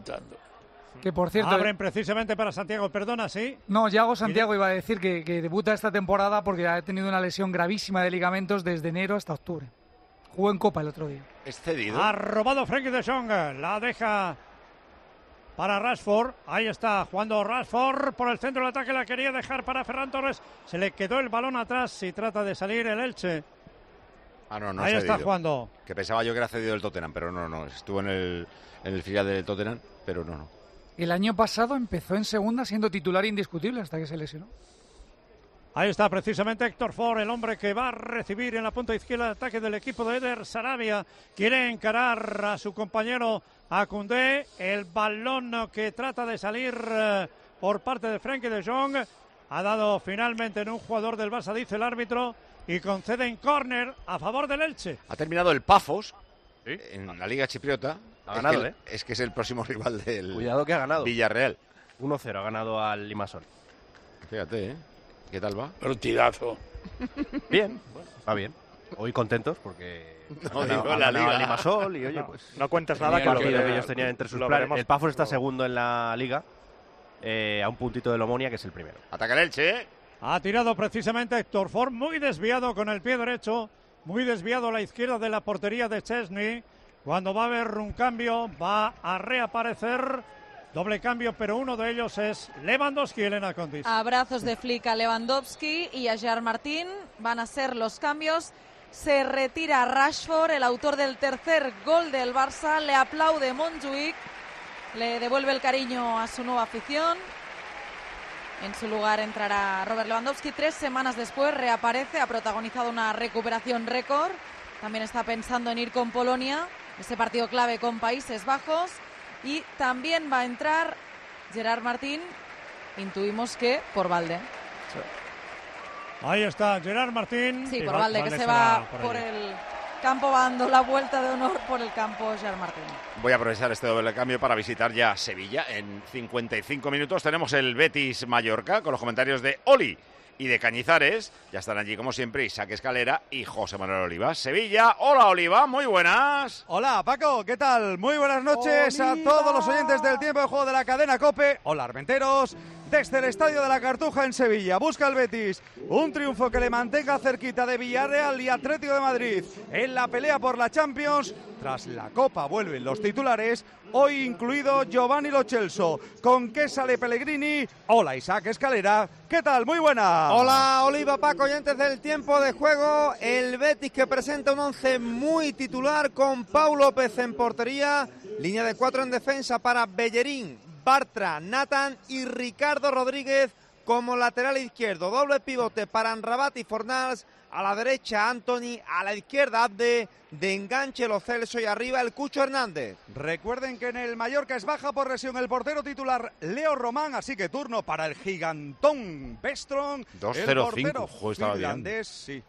Que por cierto... Abren precisamente para Santiago, perdona, ¿sí? No, Yago Santiago iba a decir que debuta esta temporada porque ha tenido una lesión gravísima de ligamentos desde enero hasta octubre. Jugó en Copa el otro día. ¿Es cedido? Ha robado Frenkie de Jong, la deja para Rashford. Ahí está jugando Rashford por el centro del ataque, la quería dejar para Ferran Torres. Se le quedó el balón atrás y trata de salir el Elche. No, ahí cedido. Está jugando. Que pensaba yo que era cedido el Tottenham, pero no. Estuvo en el filial del Tottenham, pero no. El año pasado empezó en segunda siendo titular indiscutible hasta que se lesionó. Ahí está precisamente Héctor Ford, el hombre que va a recibir en la punta izquierda el ataque del equipo de Eder Sarabia. Quiere encarar a su compañero a Koundé. El balón que trata de salir por parte de Frenkie de Jong. Ha dado finalmente en un jugador del Barça, dice el árbitro, y concede en córner a favor del Elche. Ha terminado el Pafos en la Liga Chipriota. Ha ganado, es que es el próximo rival del Cuidado que ha ganado. Villarreal. 1-0 ha ganado al Limassol. Fíjate, ¿qué tal va? Partidazo. Bien, va bien. Hoy contentos porque No, ha ganado la Liga. al Limassol y oye, pues no cuentes nada, el partido que ellos tenían entre sus planes. Veremos. El Pafos está segundo en la Liga, a un puntito de Omonia, que es el primero. Ataca el Elche. Ha tirado precisamente Héctor Ford, muy desviado con el pie derecho, muy desviado a la izquierda de la portería de Chesney. Cuando va a haber un cambio, va a reaparecer. Doble cambio, pero uno de ellos es Lewandowski, Elena Condis. Abrazos de Flick a Lewandowski y a Gerard Martín. Van a ser los cambios. Se retira Rashford, el autor del tercer gol del Barça. Le aplaude Montjuic. Le devuelve el cariño a su nueva afición. En su lugar entrará Robert Lewandowski. 3 semanas después reaparece. Ha protagonizado una recuperación récord. También está pensando en ir con Polonia. Ese partido clave con Países Bajos. Y también va a entrar Gerard Martín, intuimos que por Valde. Ahí está Gerard Martín. Sí, por Valde, que se va por el campo, va dando la vuelta de honor por el campo Gerard Martín. Voy a aprovechar este doble cambio para visitar ya Sevilla. En 55 minutos tenemos el Betis Mallorca con los comentarios de Oli y de Cañizares. Ya están allí como siempre Isaac Escalera y José Manuel Olivas. Sevilla, hola Oliva, muy buenas. Hola Paco, ¿qué tal? Muy buenas noches a todos los oyentes del Tiempo de Juego de la cadena COPE. Hola Armenteros, desde el Estadio de la Cartuja en Sevilla. Busca el Betis un triunfo que le mantenga cerquita de Villarreal y Atlético de Madrid en la pelea por la Champions. Tras la Copa vuelven los titulares, hoy incluido Giovanni Lo Celso. ¿Con qué sale Pellegrini? Hola Isaac Escalera, ¿qué tal? Muy buena. Hola Oliva, Paco, oyentes del Tiempo de Juego. El Betis que presenta un 11 muy titular con Pau López en portería. Línea de 4 en defensa para Bellerín, Bartra, Nathan y Ricardo Rodríguez como lateral izquierdo. Doble pivote para Amrabat y Fornals. A la derecha Anthony, a la izquierda Abde, de enganche Lo Celso y arriba el Cucho Hernández. Recuerden que en el Mallorca es baja por lesión el portero titular Leo Román, así que turno para el gigantón Bestron. 2-0-5, estaba finlandés, sí.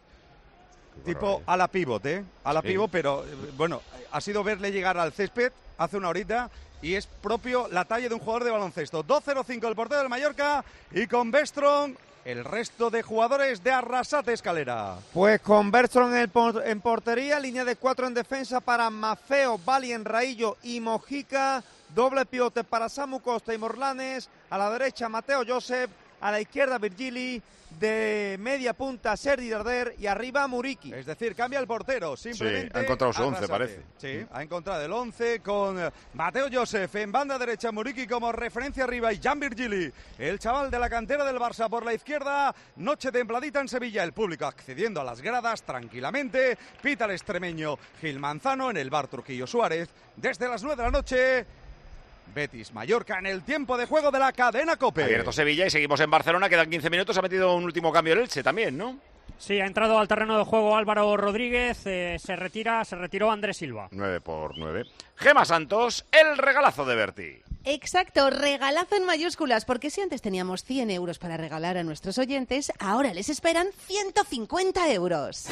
Tipo a la pivot, a la pivot, pero bueno, ha sido verle llegar al césped hace una horita y es propio la talla de un jugador de baloncesto. 2-0-5 el portero del Mallorca y con Bestron el resto de jugadores de Arrasate Escalera. Pues con Bertrand en portería, línea de 4 en defensa para Mafeo, Bali, Enraillo y Mojica. Doble pivote para Samu Costa y Morlanes. A la derecha Mateo Josep, a la izquierda Virgili, de media punta Sergi Darder y arriba Muriqui. Es decir, cambia el portero, simplemente. Sí, ha encontrado su 11, Arrasate. parece. Sí, ha encontrado el 11 con Mateo Josep en banda derecha, Muriqui como referencia arriba y Jan Virgili, el chaval de la cantera del Barça por la izquierda. Noche templadita en Sevilla, el público accediendo a las gradas tranquilamente. Pita el extremeño Gil Manzano en el bar Trujillo Suárez. Desde las 9 de la noche, Betis Mallorca en el Tiempo de Juego de la cadena COPE. Abierto Sevilla y seguimos en Barcelona, quedan 15 minutos, ha metido un último cambio el Elche también, ¿no? Sí, ha entrado al terreno de juego Álvaro Rodríguez, se retiró Andrés Silva. 9-9. Gema Santos, el regalazo de Berti. Exacto, regalazo en mayúsculas, porque si antes teníamos 100 euros para regalar a nuestros oyentes, ahora les esperan 150 euros.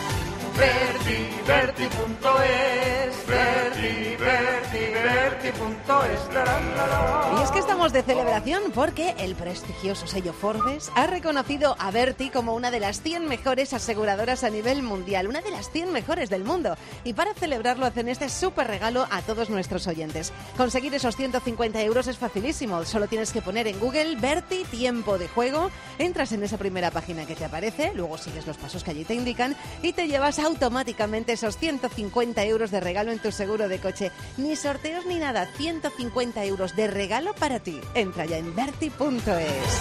Berti.es, Berti.es. Y es que estamos de celebración porque el prestigioso sello Forbes ha reconocido a Berti como una de las 100 mejores aseguradoras a nivel mundial, una de las 100 mejores del mundo. Y para celebrarlo hacen este súper regalo a todos nuestros oyentes. Conseguir esos 150 euros es facilísimo, solo tienes que poner en Google Berti tiempo de juego, entras en esa primera página que te aparece, luego sigues los pasos que allí te indican y te llevas automáticamente esos 150 euros de regalo en tu seguro de coche. Ni sorteos ni nada, 150 euros de regalo para ti. Entra ya en Berti.es.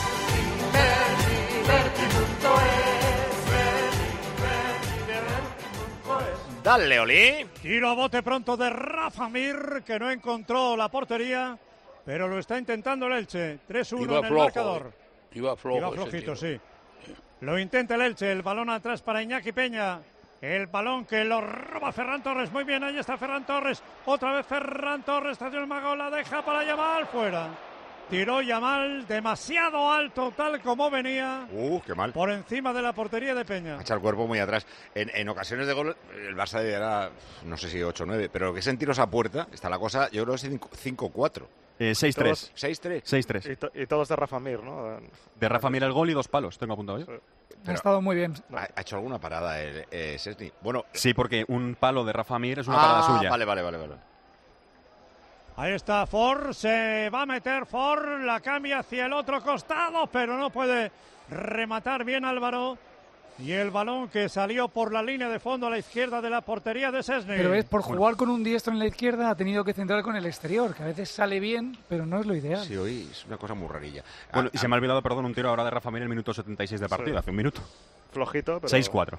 Dale, Oli. Tiro a bote pronto de Rafa Mir, que no encontró la portería, pero lo está intentando el Elche. 3-1 en el marcador. Iba flojito, sí. Lo intenta el Elche, el balón atrás para Iñaki Peña. El balón que lo roba Ferran Torres. Muy bien, ahí está Ferran Torres. Otra vez Ferran Torres. Estadio el Mago, la deja para Yamal. Fuera. Tiró Yamal demasiado alto, tal como venía. Qué mal. Por encima de la portería de Peña. Echa el cuerpo muy atrás. En ocasiones de gol, el Barça era, no sé si 8 o 9, pero lo que es en tiros a puerta, está la cosa, yo creo que es 5-4. 6-3. 6-3. Y todos de Rafa Mir, ¿no? De Rafa Mir el gol y 2 palos, tengo apuntado yo. Ha estado muy bien. ¿Ha hecho alguna parada Szczęsny? Bueno, sí, porque un palo de Rafa Mir es una parada suya. Vale. Ahí está Ford, se va a meter Ford, la cambia hacia el otro costado, pero no puede rematar bien Álvaro. Y el balón que salió por la línea de fondo a la izquierda de la portería de Szczęsny. Pero es por jugar con un diestro en la izquierda, ha tenido que centrar con el exterior, que a veces sale bien, pero no es lo ideal. Sí, hoy es una cosa muy rarilla. Bueno, y se me ha olvidado, perdón, un tiro ahora de Rafa Mir en el minuto 76 de partido, hace un minuto. Flojito, pero... 6-4.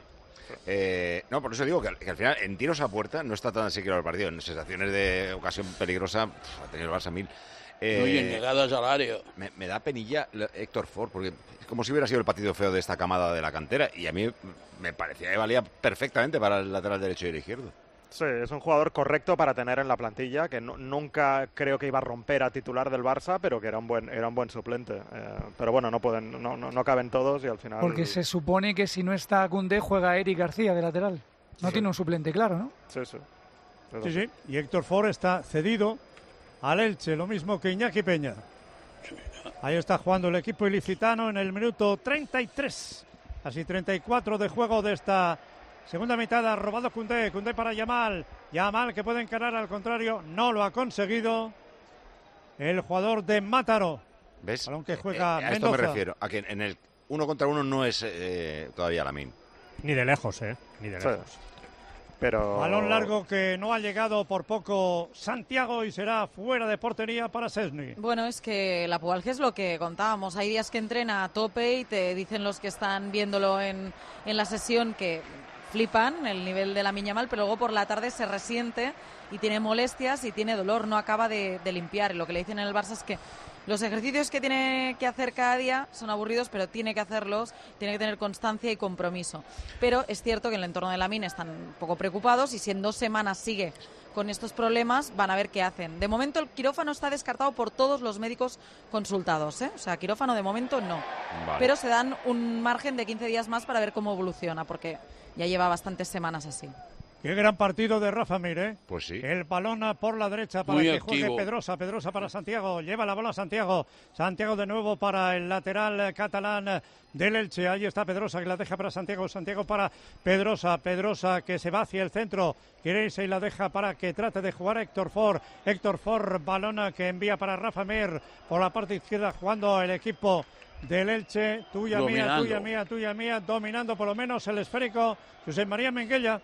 No, por eso digo que al final en tiros a puerta no está tan siquiera el partido. En sensaciones de ocasión peligrosa ha tenido el Barça 1000. Oye, en llegadas al área. Me da penilla Héctor Ford, porque es como si hubiera sido el partido feo de esta camada de la cantera. Y a mí me parecía que valía perfectamente para el lateral derecho y el izquierdo. Sí, es un jugador correcto para tener en la plantilla, que nunca creo que iba a romper a titular del Barça, pero que era un buen suplente. Pero bueno, no caben todos y al final... Porque se supone que si no está Koundé juega Eric García de lateral. No tiene un suplente claro, ¿no? Sí. Sí. Y Héctor Ford está cedido al Elche, lo mismo que Iñaki Peña. Ahí está jugando el equipo ilicitano en el minuto 33. Así 34 de juego de esta segunda mitad. Ha robado Koundé para Yamal. Yamal que puede encarar, al contrario, no lo ha conseguido el jugador de Mátaro. ¿Ves? Balón que juega a Mendoza. esto me refiero, a que en el 1 contra 1 no es todavía Lamine. Ni de lejos, ni de lejos. Sí. Pero... Balón largo que no ha llegado por poco Santiago y será fuera de portería para Szczęsny. Bueno, es que la Pubalgia es lo que contábamos. Hay días que entrena a tope y te dicen los que están viéndolo en la sesión que flipan el nivel de Lamine Yamal, pero luego por la tarde se resiente y tiene molestias y tiene dolor, no acaba de limpiar. Y lo que le dicen en el Barça es que los ejercicios que tiene que hacer cada día son aburridos, pero tiene que hacerlos, tiene que tener constancia y compromiso. Pero es cierto que en el entorno de Lamine están un poco preocupados y si en 2 semanas sigue con estos problemas van a ver qué hacen. De momento el quirófano está descartado por todos los médicos consultados, O sea, quirófano de momento no. Vale. Pero se dan un margen de 15 días más para ver cómo evoluciona, porque ya lleva bastantes semanas así. Qué gran partido de Rafa Mir, Pues sí. El balón por la derecha para Muy que activo. juegue Pedrosa para Santiago. Lleva la bola Santiago de nuevo para el lateral catalán del Elche. Ahí está Pedrosa que la deja para Santiago para Pedrosa que se va hacia el centro, quiere irse y la deja para que trate de jugar Héctor Ford, balón que envía para Rafa Mir por la parte izquierda, jugando el equipo del Elche. Tuya mía, dominando por lo menos el esférico José María Menguella.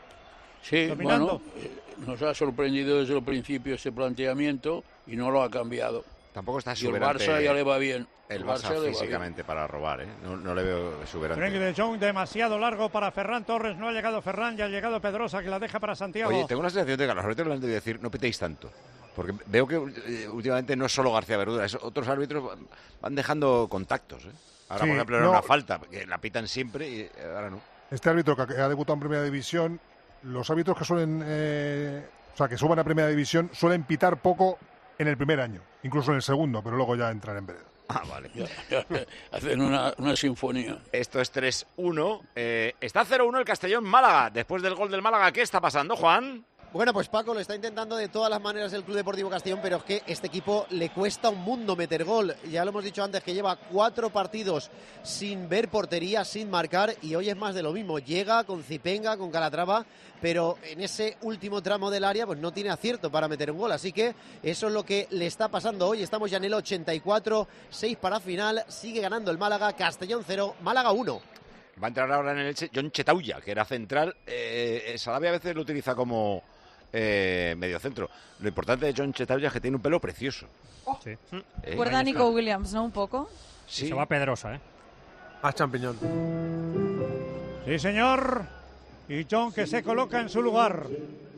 Sí, dominando. Bueno, nos ha sorprendido desde el principio ese planteamiento y no lo ha cambiado. Tampoco está Y el exuberante. Barça ya le va bien. El Barça físicamente para robar, No le veo exuberante. Frenkie de Jong demasiado largo para Ferran Torres. No ha llegado Ferran, ya ha llegado Pedrosa que la deja para Santiago. Oye, tengo la sensación de que a los árbitros les han de decir no pitéis tanto. Porque veo que últimamente no es solo García Verdura, otros árbitros van dejando contactos. Ahora, Sí, por ejemplo, era una falta, que la pitan siempre y ahora no. Este árbitro que ha debutado en Primera División, los árbitros que suelen, que suban a Primera División suelen pitar poco en el primer año, incluso en el segundo, pero luego ya entrar en vereda. Ah, vale. Ya hacen una sinfonía. Esto es 3-1. Está 0-1 el Castellón-Málaga. Después del gol del Málaga, ¿qué está pasando, Juan? Bueno, pues Paco lo está intentando de todas las maneras el Club Deportivo Castellón, pero es que este equipo le cuesta un mundo meter gol. Ya lo hemos dicho antes, que lleva 4 partidos sin ver portería, sin marcar, y hoy es más de lo mismo. Llega con Zipenga, con Calatrava, pero en ese último tramo del área pues no tiene acierto para meter un gol. Así que eso es lo que le está pasando hoy. Estamos ya en el 84, 6 para final. Sigue ganando el Málaga, Castellón 0, Málaga 1. Va a entrar ahora en el Elche John Chetauya, que era central. Sarabia a veces lo utiliza como medio centro. Lo importante de John Chetauya es que tiene un pelo precioso. Sí. Recuerda a Nico Williams, ¿no? Un poco. Sí. Se va Pedrosa, ¿eh? A champiñón. Sí, señor. Y John, que se coloca en su lugar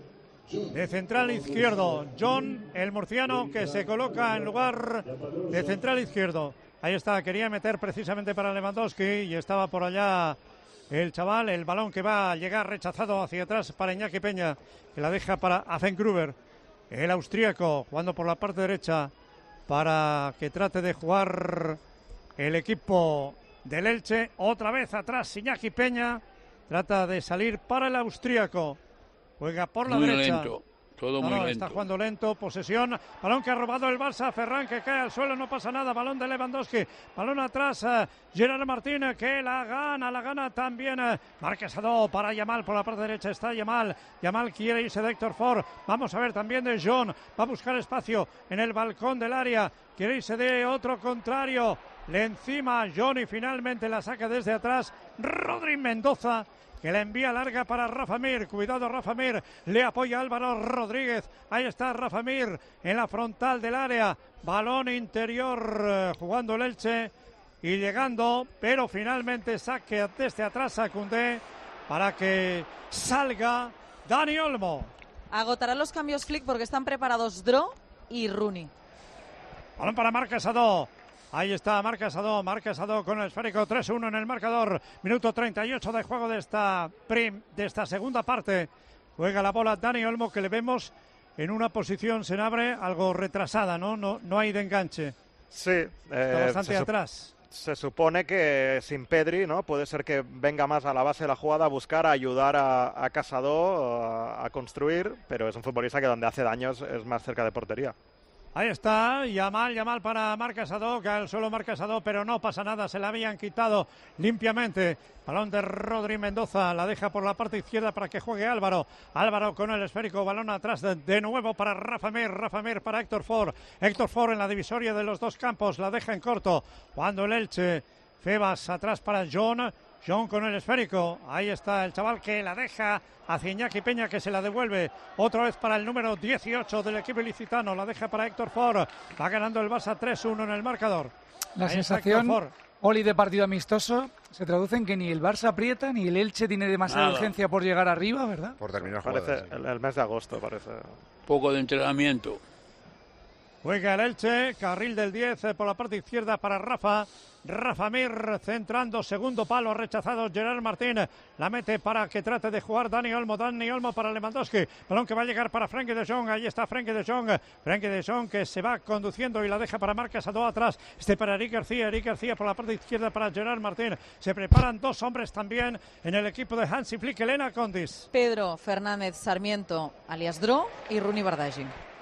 de central izquierdo. John, el murciano, que se coloca en lugar de central izquierdo. Ahí está, quería meter precisamente para Lewandowski y estaba por allá el chaval. El balón que va a llegar rechazado hacia atrás para Iñaki Peña, que la deja para Azenkruber, el austríaco, jugando por la parte derecha para que trate de jugar el equipo del Elche. Otra vez atrás Iñaki Peña, trata de salir para el austríaco, juega por la muy derecha. Lento. Todo muy lento. Está jugando lento, posesión, balón que ha robado el Barça, Ferran que cae al suelo, no pasa nada, balón de Lewandowski, balón atrás, Gerard Martín que la gana también, Marquesado para Yamal, por la parte derecha está Yamal quiere irse de Héctor Ford, vamos a ver también de John, va a buscar espacio en el balcón del área, quiere irse de otro contrario, le encima John y finalmente la saca desde atrás Rodri Mendoza, que la envía larga para Rafa Mir. Cuidado, Rafa Mir, le apoya Álvaro Rodríguez. Ahí está Rafa Mir en la frontal del área. Balón interior jugando el Elche y llegando, pero finalmente saque desde atrás a Koundé para que salga Dani Olmo. Agotará los cambios Flick porque están preparados Dro y Rooney. Balón para Marc Casado. Ahí está Marc Casado con el esférico, 3-1 en el marcador. Minuto 38 de juego de esta segunda parte. Juega la bola Dani Olmo, que le vemos en una posición, se abre algo retrasada, ¿no? No hay de enganche. Sí. Está bastante atrás. Se supone que sin Pedri, ¿no? Puede ser que venga más a la base de la jugada a buscar, a ayudar a Casado a construir, pero es un futbolista que donde hace daños es más cerca de portería. Ahí está, Yamal para Marc Casado, que al suelo Marc Casado, pero no pasa nada, se la habían quitado limpiamente. Balón de Rodri Mendoza, la deja por la parte izquierda para que juegue Álvaro con el esférico, balón atrás de nuevo para Rafa Mir para Héctor Ford en la divisoria de los dos campos, la deja en corto, cuando el Elche, Febas atrás para John con el esférico, ahí está el chaval que la deja hacia Iñaki Peña, que se la devuelve otra vez para el número 18 del equipo ilicitano, la deja para Héctor Ford, va ganando el Barça 3-1 en el marcador. La ahí sensación, Oli, de partido amistoso se traduce en que ni el Barça aprieta ni el Elche tiene demasiada urgencia por llegar arriba, ¿verdad? Por terminar parece el mes de agosto, parece. Poco de entrenamiento. Juega el Elche, carril del 10 por la parte izquierda para Rafa Mir centrando, segundo palo rechazado Gerard Martín, la mete para que trate de jugar Dani Olmo para Lewandowski, balón que va a llegar para Frenkie de Jong, ahí está Frenkie de Jong que se va conduciendo y la deja para Marc Casado atrás, para Eric García por la parte izquierda para Gerard Martín, se preparan dos hombres también en el equipo de Hansi Flick, Elena Condis. Pedro Fernández Sarmiento, alias Dro, y Rooney Bardghji.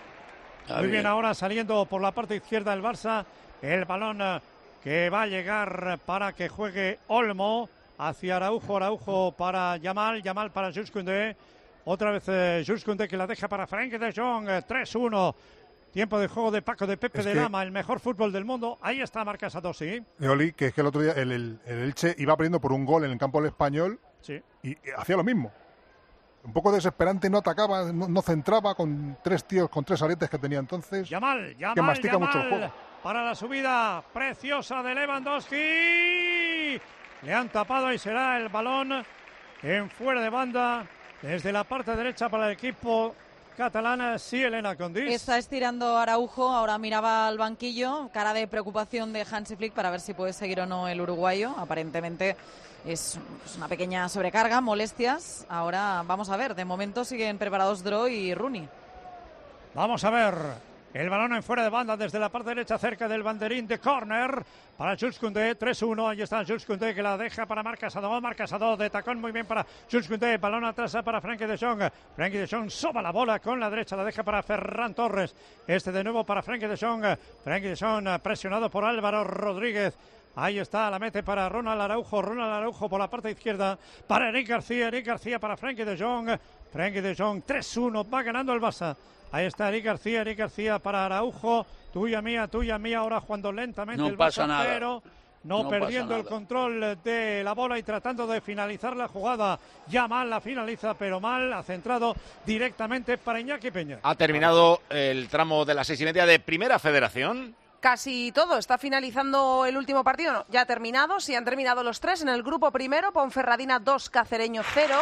Muy bien, ahora saliendo por la parte izquierda el Barça, el balón que va a llegar para que juegue Olmo hacia Araujo para Yamal para Jules Koundé, otra vez Jules Koundé que la deja para Frenkie de Jong, 3-1, tiempo de juego de Paco de Pepe de Lama, el mejor fútbol del mundo, ahí está Marc Casado, sí. Oli, que es que el otro día el Elche iba perdiendo por un gol en el campo del Español y hacía lo mismo. Un poco desesperante, no atacaba, no centraba, con tres tíos, con tres aretes que tenía entonces. Yamal, que mastica mucho el juego. Para la subida preciosa de Lewandowski. Le han tapado y será el balón en fuera de banda desde la parte derecha para el equipo catalán. Sí, Elena Condis. Está estirando Araujo, ahora miraba al banquillo, cara de preocupación de Hansi Flick para ver si puede seguir o no el uruguayo. Aparentemente es una pequeña sobrecarga, molestias. Ahora vamos a ver, de momento siguen preparados Dro y Rooney. Vamos a ver. El balón en fuera de banda desde la parte derecha cerca del banderín de córner para Jules Koundé, 3-1, ahí está Jules Koundé que la deja para Marc Casado de tacón muy bien para Jules Koundé, balón atrás para Frenkie de Jong. Frenkie de Jong soba la bola con la derecha, la deja para Ferran Torres, de nuevo para Frenkie de Jong. Frenkie de Jong presionado por Álvaro Rodríguez. Ahí está, la mete para Ronald Araujo por la parte izquierda, para Eric García para Frenkie de Jong. Frenkie de Jong, 3-1, va ganando el Barça. Ahí está Eric García para Araujo, tuya mía, ahora jugando lentamente no el pasa Barça, nada. pero no perdiendo el control de la bola y tratando de finalizar la jugada. Ya mal la finaliza, pero mal, ha centrado directamente para Iñaki Peña. Ha terminado el tramo de las 6:30 de Primera Federación. Casi todo, está finalizando el último partido, no, ya ha terminado, sí han terminado los tres. En el grupo primero, Ponferradina 2, Cacereño 0,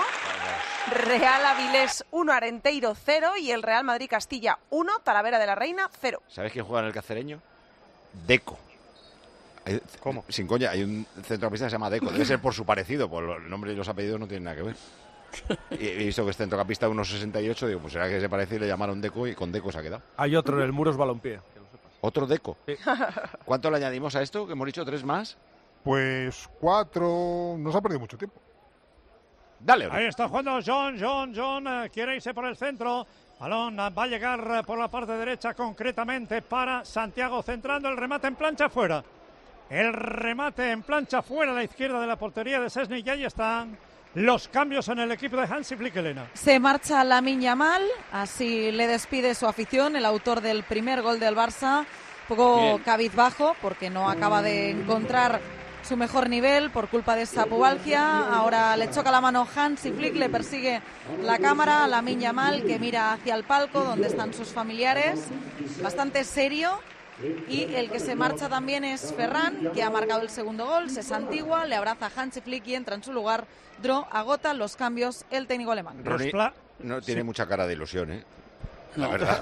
Real Avilés 1, Arenteiro 0 y el Real Madrid Castilla 1, Talavera de la Reina 0. ¿Sabes quién juega en el Cacereño? Deco. ¿Cómo? Sin coña, hay un centrocampista que se llama Deco, debe ser por su parecido, por el nombre y los apellidos no tienen nada que ver. Y he visto que es centrocampista 1,68, digo, pues será que se parece y le llamaron Deco y con Deco se ha quedado. Hay otro en el Muros Balompié. ¿Otro Deco? Sí. ¿Cuánto le añadimos a esto? Que hemos dicho 3 más. Pues 4, no se ha perdido mucho tiempo. Dale. Ahí está jugando John, quiere irse por el centro. Balón va a llegar por la parte derecha concretamente para Santiago, centrando el remate en plancha fuera. El remate en plancha fuera a la izquierda de la portería de Szczęsny y ahí están los cambios en el equipo de Hansi Flick, Elena. Se marcha Lamine Yamal, así le despide su afición, el autor del primer gol del Barça, un poco cabizbajo porque no acaba de encontrar su mejor nivel por culpa de esa pubalgia. Ahora le choca la mano Hansi Flick, le persigue la cámara a Lamine Yamal que mira hacia el palco donde están sus familiares, bastante serio. Y el que se marcha también es Ferran, que ha marcado el segundo gol, se santigua, le abraza a Hansi Flick y entra en su lugar Dro. Agota los cambios el técnico alemán. Ronnie no tiene mucha cara de ilusión, ¿eh? La verdad.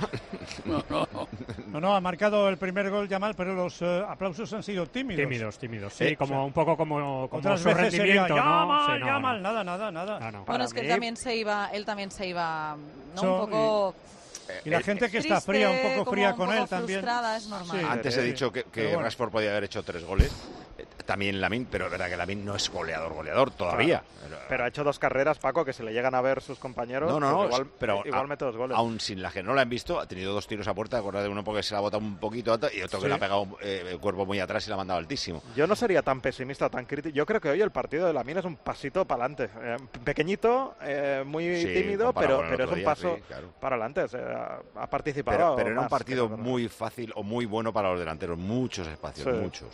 No, ha marcado el primer gol Yamal, pero los aplausos han sido tímidos. Tímidos, sí, como un poco como otras su veces rendimiento, sería, ¿no? Yamal, No. nada. Bueno, es que él también se iba, ¿no? Un poco... Y la gente que está fría, un poco fría con él también. Es normal. Sí, antes he dicho que bueno, Rashford podía haber hecho 3 goles. También Lamine, pero es verdad que Lamine no es goleador todavía. Claro. Pero ha hecho 2 carreras, Paco, que se le llegan a ver sus compañeros. No, pues igual mete 2 goles. Aún sin las que no la han visto, ha tenido 2 tiros a puerta. Acordad de uno porque se la ha botado un poquito alto y otro que le ha pegado el cuerpo muy atrás y la ha mandado altísimo. Yo no sería tan pesimista, tan crítico. Yo creo que hoy el partido de Lamine es un pasito para adelante. Pequeñito, muy tímido, pero es un paso para adelante. O sea, ha participado. Pero era un partido muy fácil o muy bueno para los delanteros. Muchos espacios, muchos.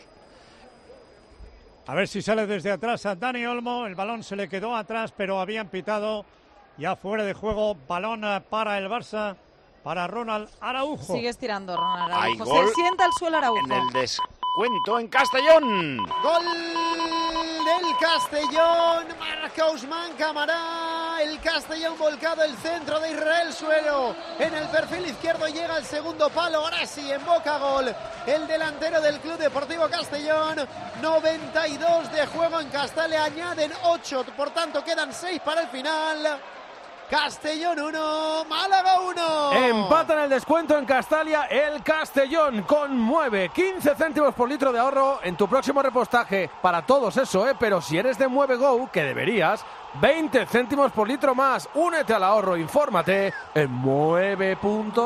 A ver si sale desde atrás a Dani Olmo. El balón se le quedó atrás, pero habían pitado ya fuera de juego. Balón para el Barça, para Ronald Araujo. Sigue estirando Ronald Hay Araujo. gol Se sienta al suelo Araujo. En el descuento en Castellón. Gol del Castellón, marca Ousmane Camará. El Castellón volcado, el centro de Israel Suero en el perfil izquierdo, llega al segundo palo. Ahora sí, en boca gol el delantero del Club Deportivo Castellón. 92 de juego en Castalia, añaden 8, por tanto quedan 6 para el final. Castellón 1, Málaga 1. Empata en el descuento en Castalia el Castellón con 15 céntimos por litro de ahorro en tu próximo repostaje. Para todos eso, pero si eres de Mueve Go, que deberías, 20 céntimos por litro más. Únete al ahorro, infórmate en mueve.es.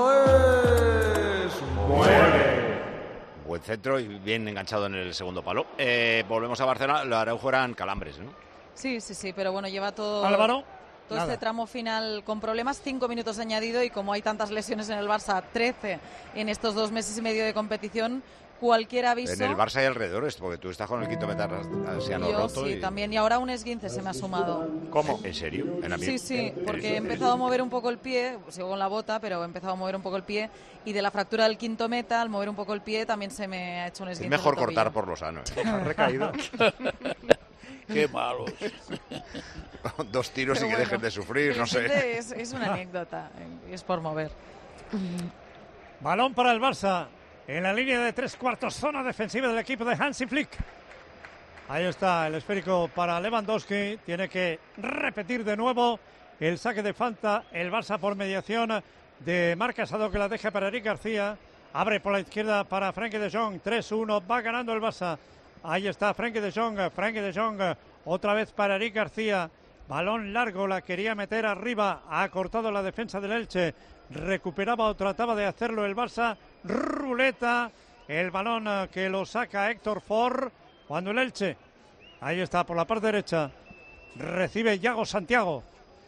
Mueve. Buen centro y bien enganchado en el segundo palo. Volvemos a Barcelona, los Araujo eran calambres, ¿no? Sí, pero bueno, lleva todo... Álvaro. Todo este tramo final con problemas, 5 minutos añadido y como hay tantas lesiones en el Barça, 13 en estos 2 meses y medio de competición, cualquier aviso... En el Barça hay alrededores, porque tú estás con el quinto metasiano roto. Sí, también, y ahora un esguince se me ha sumado. ¿Cómo? ¿En serio? Sí, porque he empezado a mover un poco el pie, sigo con la bota, pero he empezado a mover un poco el pie, y de la fractura del quinto meta, al mover un poco el pie, también se me ha hecho un esguince. Es mejor cortar por lo sano. Ha recaído. Qué malos. 2 tiros y que dejen de sufrir, no sé. Es una anécdota, es por mover. Balón para el Barça, en la línea de 3/4, zona defensiva del equipo de Hansi Flick. Ahí está el esférico para Lewandowski, tiene que repetir de nuevo el saque de falta, el Barça por mediación de Marc Casado que la deja para Eric García. Abre por la izquierda para Frenkie de Jong. 3-1. Va ganando el Barça. Ahí está Frenkie de Jong. Frenkie de Jong. Otra vez para Eric García. Balón largo. La quería meter arriba. Ha cortado la defensa del Elche. Recuperaba o trataba de hacerlo el Barça. Ruleta. El balón que lo saca Héctor Ford. Cuando el Elche. Ahí está por la parte derecha. Recibe Yago Santiago.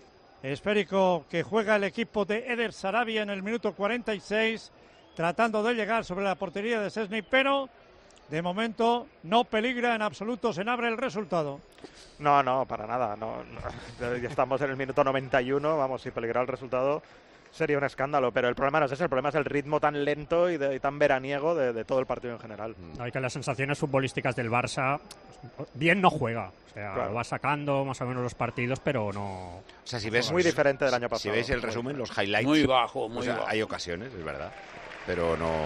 Esférico que juega el equipo de Eder Sarabia en el minuto 46. Tratando de llegar sobre la portería de Szczęsny, pero de momento no peligra en absoluto. Se abre el resultado. No, para nada. No. Ya estamos en el minuto 91. Vamos, si peligra el resultado sería un escándalo. Pero el problema no es ese. El problema es el ritmo tan lento y tan veraniego de todo el partido en general. Hay que las sensaciones futbolísticas del Barça bien no juega. O sea, claro, va sacando más o menos los partidos, pero no... O sea, si ves... Muy diferente del año pasado. Si veis el resumen, los highlights... Muy bajo, muy bajo. Hay ocasiones, es verdad. Pero no...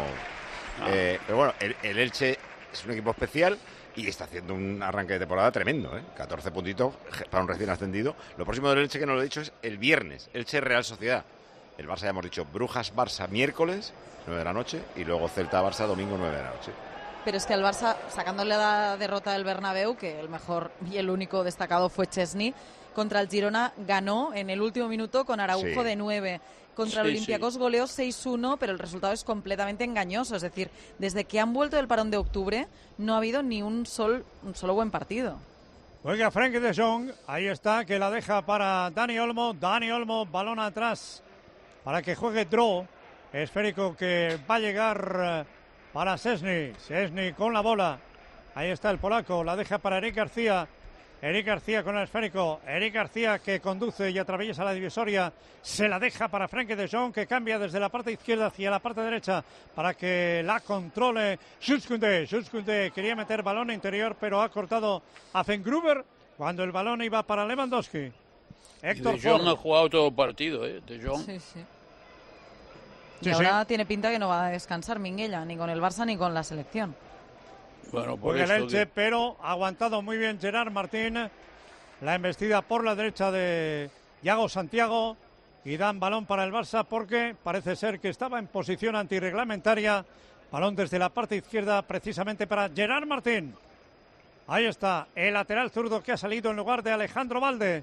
pero bueno, el Elche es un equipo especial y está haciendo un arranque de temporada tremendo, 14 puntitos para un recién ascendido. Lo próximo del Elche, que no lo he dicho, es el viernes. Elche Real Sociedad. El Barça, ya hemos dicho, Brujas-Barça miércoles, 9 de la noche, y luego Celta-Barça domingo, 9 de la noche. Pero es que al Barça, sacándole la derrota del Bernabéu, que el mejor y el único destacado fue Szczęsny, contra el Girona ganó en el último minuto con Araujo de 9. Contra el Olympiacos goleó 6-1, pero el resultado es completamente engañoso. Es decir, desde que han vuelto del parón de octubre no ha habido ni un solo buen partido. Juega Frenkie de Jong, ahí está, que la deja para Dani Olmo. Dani Olmo, balón atrás para que juegue Dro. Esférico que va a llegar para Szczęsny. Szczęsny con la bola. Ahí está el polaco, la deja para Eric García. Eric García con el esférico. Eric García que conduce y atraviesa la divisoria. Se la deja para Frenkie de Jong, que cambia desde la parte izquierda hacia la parte derecha para que la controle Jules Koundé quería meter balón interior, pero ha cortado a Fengruber cuando el balón iba para Lewandowski. Héctor De Jong ha jugado todo el partido, De Jong. Sí. Y ahora tiene pinta que no va a descansar Minguella, ni con el Barça ni con la selección. Bueno, por el Elche, pero ha aguantado muy bien Gerard Martín. La embestida por la derecha de Yago Santiago. Y dan balón para el Barça porque parece ser que estaba en posición antirreglamentaria. Balón desde la parte izquierda precisamente para Gerard Martín. Ahí está el lateral zurdo que ha salido en lugar de Alejandro Balde.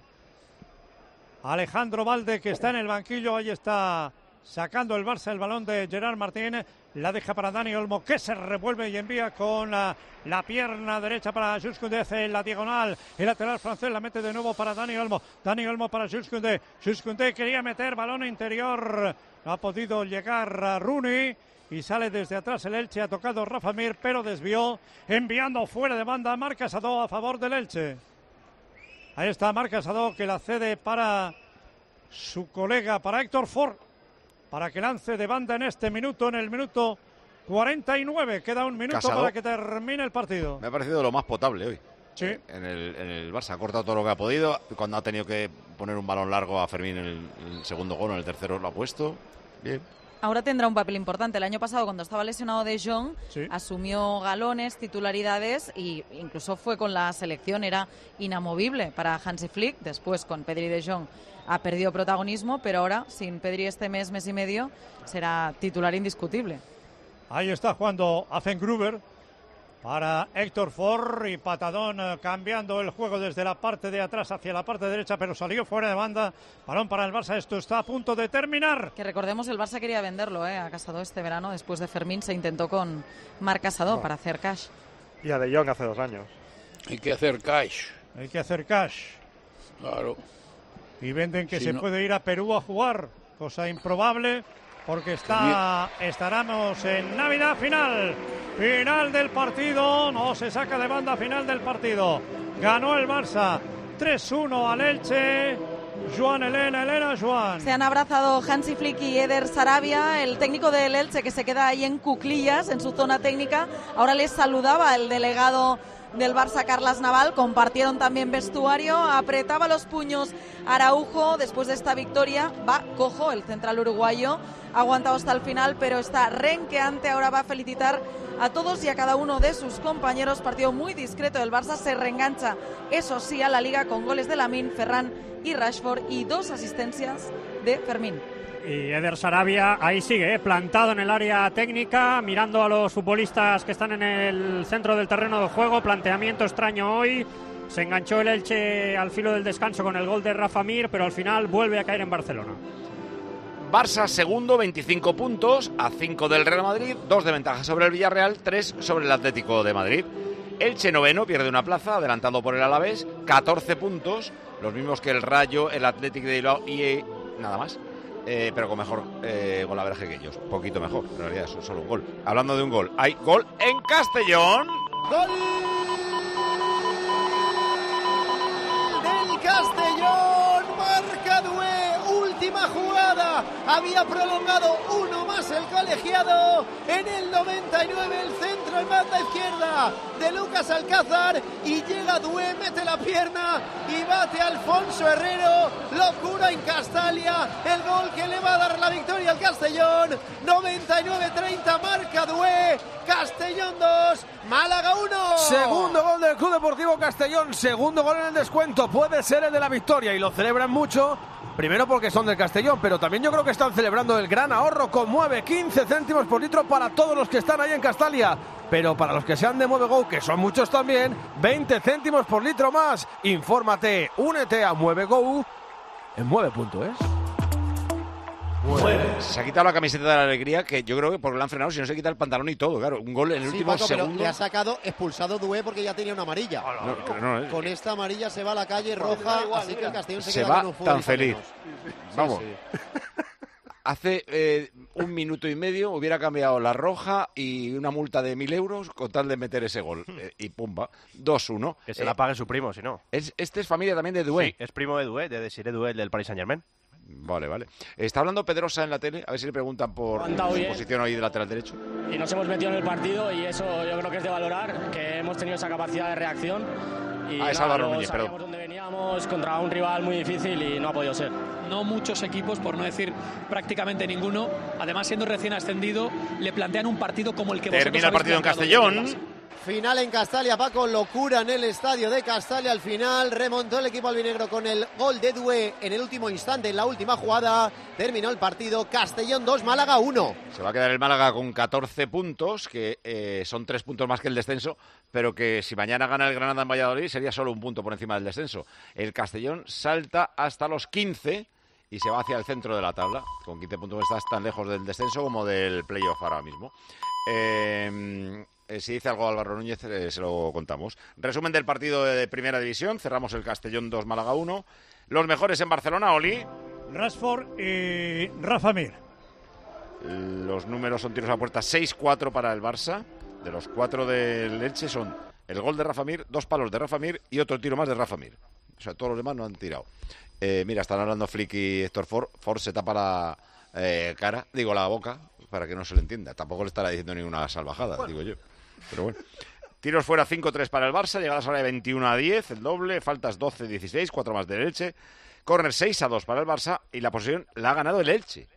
Alejandro Balde que está en el banquillo. Ahí está sacando el Barça el balón de Gerard Martín. La deja para Dani Olmo, que se revuelve y envía con la pierna derecha para Jules Koundé, hace la diagonal. El lateral francés la mete de nuevo para Dani Olmo. Dani Olmo para Jules Koundé. Jules Koundé quería meter balón interior. No ha podido llegar a Rooney. Y sale desde atrás el Elche. Ha tocado Rafa Mir, pero desvió. Enviando fuera de banda Marc Casado a favor del Elche. Ahí está Marc Casado, que la cede para su colega, para Héctor Ford, para que lance de banda en este minuto, en el minuto 49. Queda un minuto Casado para que termine el partido. Me ha parecido lo más potable hoy. Sí. En el Barça ha cortado todo lo que ha podido. Cuando ha tenido que poner un balón largo a Fermín en el segundo gol, en el tercero lo ha puesto. Bien. Ahora tendrá un papel importante. El año pasado, cuando estaba lesionado De Jong, asumió galones, titularidades e incluso fue con la selección. Era inamovible para Hansi Flick. Después, con Pedri y De Jong, ha perdido protagonismo, pero ahora, sin Pedri este mes y medio, será titular indiscutible. Ahí está jugando Fengruber para Héctor Ford y patadón, cambiando el juego desde la parte de atrás hacia la parte derecha, pero salió fuera de banda. Balón para el Barça, esto está a punto de terminar. Que recordemos, el Barça quería venderlo a Casado este verano. Después de Fermín se intentó con Marc Casado para hacer cash. Y a De Jong hace 2 años. Hay que hacer cash. Hay que hacer cash. Claro. Y venden que se puede ir a Perú a jugar, cosa improbable, porque estaremos en Navidad final del partido. No se saca de banda, final del partido. Ganó el Barça 3-1 al Elche. Elena Joan. Se han abrazado Hansi Flick y Eder Sarabia, el técnico del Elche, que se queda ahí en cuclillas en su zona técnica. Ahora les saludaba el delegado del Barça, Carles Naval. Compartieron también vestuario, apretaba los puños Araujo. Después de esta victoria va cojo el central uruguayo, ha aguantado hasta el final, pero está renqueante. Ahora va a felicitar a todos y a cada uno de sus compañeros. Partido muy discreto del Barça, se reengancha, eso sí, a la Liga con goles de Lamine, Ferran y Rashford y 2 asistencias de Fermín. Y Eder Sarabia ahí sigue, plantado en el área técnica, mirando a los futbolistas que están en el centro del terreno de juego. Planteamiento extraño hoy. Se enganchó el Elche al filo del descanso con el gol de Rafa Mir, pero al final vuelve a caer en Barcelona. Barça segundo, 25 puntos, a 5 del Real Madrid, 2 de ventaja sobre el Villarreal, 3 sobre el Atlético de Madrid. Elche noveno, pierde una plaza, adelantado por el Alavés, 14 puntos, los mismos que el Rayo, el Atlético de Bilbao y nada más. Pero con mejor golaveraje que ellos, poquito mejor, en realidad es solo un gol. Hablando de un gol, hay gol en Castellón. ¡Gol del Castellón! Marca Doué, última jugada, había prolongado uno más el colegiado, en el 99 el centro en banda izquierda de Lucas Alcázar y llega Doué, mete la pierna y bate Alfonso Herrero, locura en Castalia, el gol que le va a dar la victoria al Castellón, 99-30 marca Doué, Castellón 2, Málaga 1. Segundo gol del Club Deportivo Castellón, segundo gol en el descuento, puede ser el de la victoria y lo celebran mucho. Primero porque son del Castellón, pero también yo creo que están celebrando el gran ahorro. Conmueve 15 céntimos por litro para todos los que están ahí en Castalia. Pero para los que sean de MueveGo, que son muchos también, 20 céntimos por litro más. Infórmate, únete a MueveGo en mueve.es. Se ha quitado la camiseta de la alegría, que yo creo que porque lo han frenado, si no se quita el pantalón y todo, claro. Un gol en el último Paco, segundo. pero le ha sacado expulsado Doué porque ya tenía una amarilla. Con esta amarilla se va a la calle roja, así que el Castellón se queda con un tan feliz. menos. Vamos. Hace un minuto y medio hubiera cambiado la roja y una multa de 1.000 euros con tal de meter ese gol. Y pumba, 2-1. Que se la pague su primo, si no. Este es familia también de Doué. Sí, es primo de Doué, de Desiré Doué, del Paris Saint-Germain. Vale. Está hablando Pedrosa en la tele, a ver si le preguntan por su posición hoy de lateral derecho. Y nos hemos metido en el partido y eso yo creo que es de valorar, que hemos tenido esa capacidad de reacción. Y es Álvaro Núñez, sabíamos dónde veníamos, contra un rival muy difícil y no ha podido ser. No muchos equipos, por no decir prácticamente ninguno, además siendo recién ascendido, le plantean un partido como el que termina el partido en Castellón. Final en Castalia, Paco, locura en el estadio de Castalia al final, remontó el equipo albinegro con el gol de Doué en el último instante, en la última jugada, terminó el partido, Castellón 2, Málaga 1. Se va a quedar el Málaga con 14 puntos, que son 3 puntos más que el descenso, pero que si mañana gana el Granada en Valladolid sería solo un punto por encima del descenso. El Castellón salta hasta los 15 y se va hacia el centro de la tabla, con 15 puntos estás tan lejos del descenso como del playoff ahora mismo. Si dice algo Álvaro Núñez, se lo contamos. Resumen del partido de Primera División. Cerramos el Castellón 2, Málaga 1. Los mejores en Barcelona, Oli. Rashford y Rafa Mir. Los números son tiros a puerta 6-4 para el Barça. De los 4 del Elche son el gol de Rafa Mir, 2 palos de Rafa Mir y otro tiro más de Rafa Mir. O sea, todos los demás no han tirado. Mira, están hablando Flick y Héctor Ford. Ford se tapa la la boca, para que no se le entienda. Tampoco le estará diciendo ninguna salvajada, digo yo. Pero bueno. Tiros fuera 5-3 para el Barça, llegadas ahora de 21-10, el doble, faltas 12-16, 4 más del Elche. Córner 6-2 para el Barça y la posesión la ha ganado el Elche.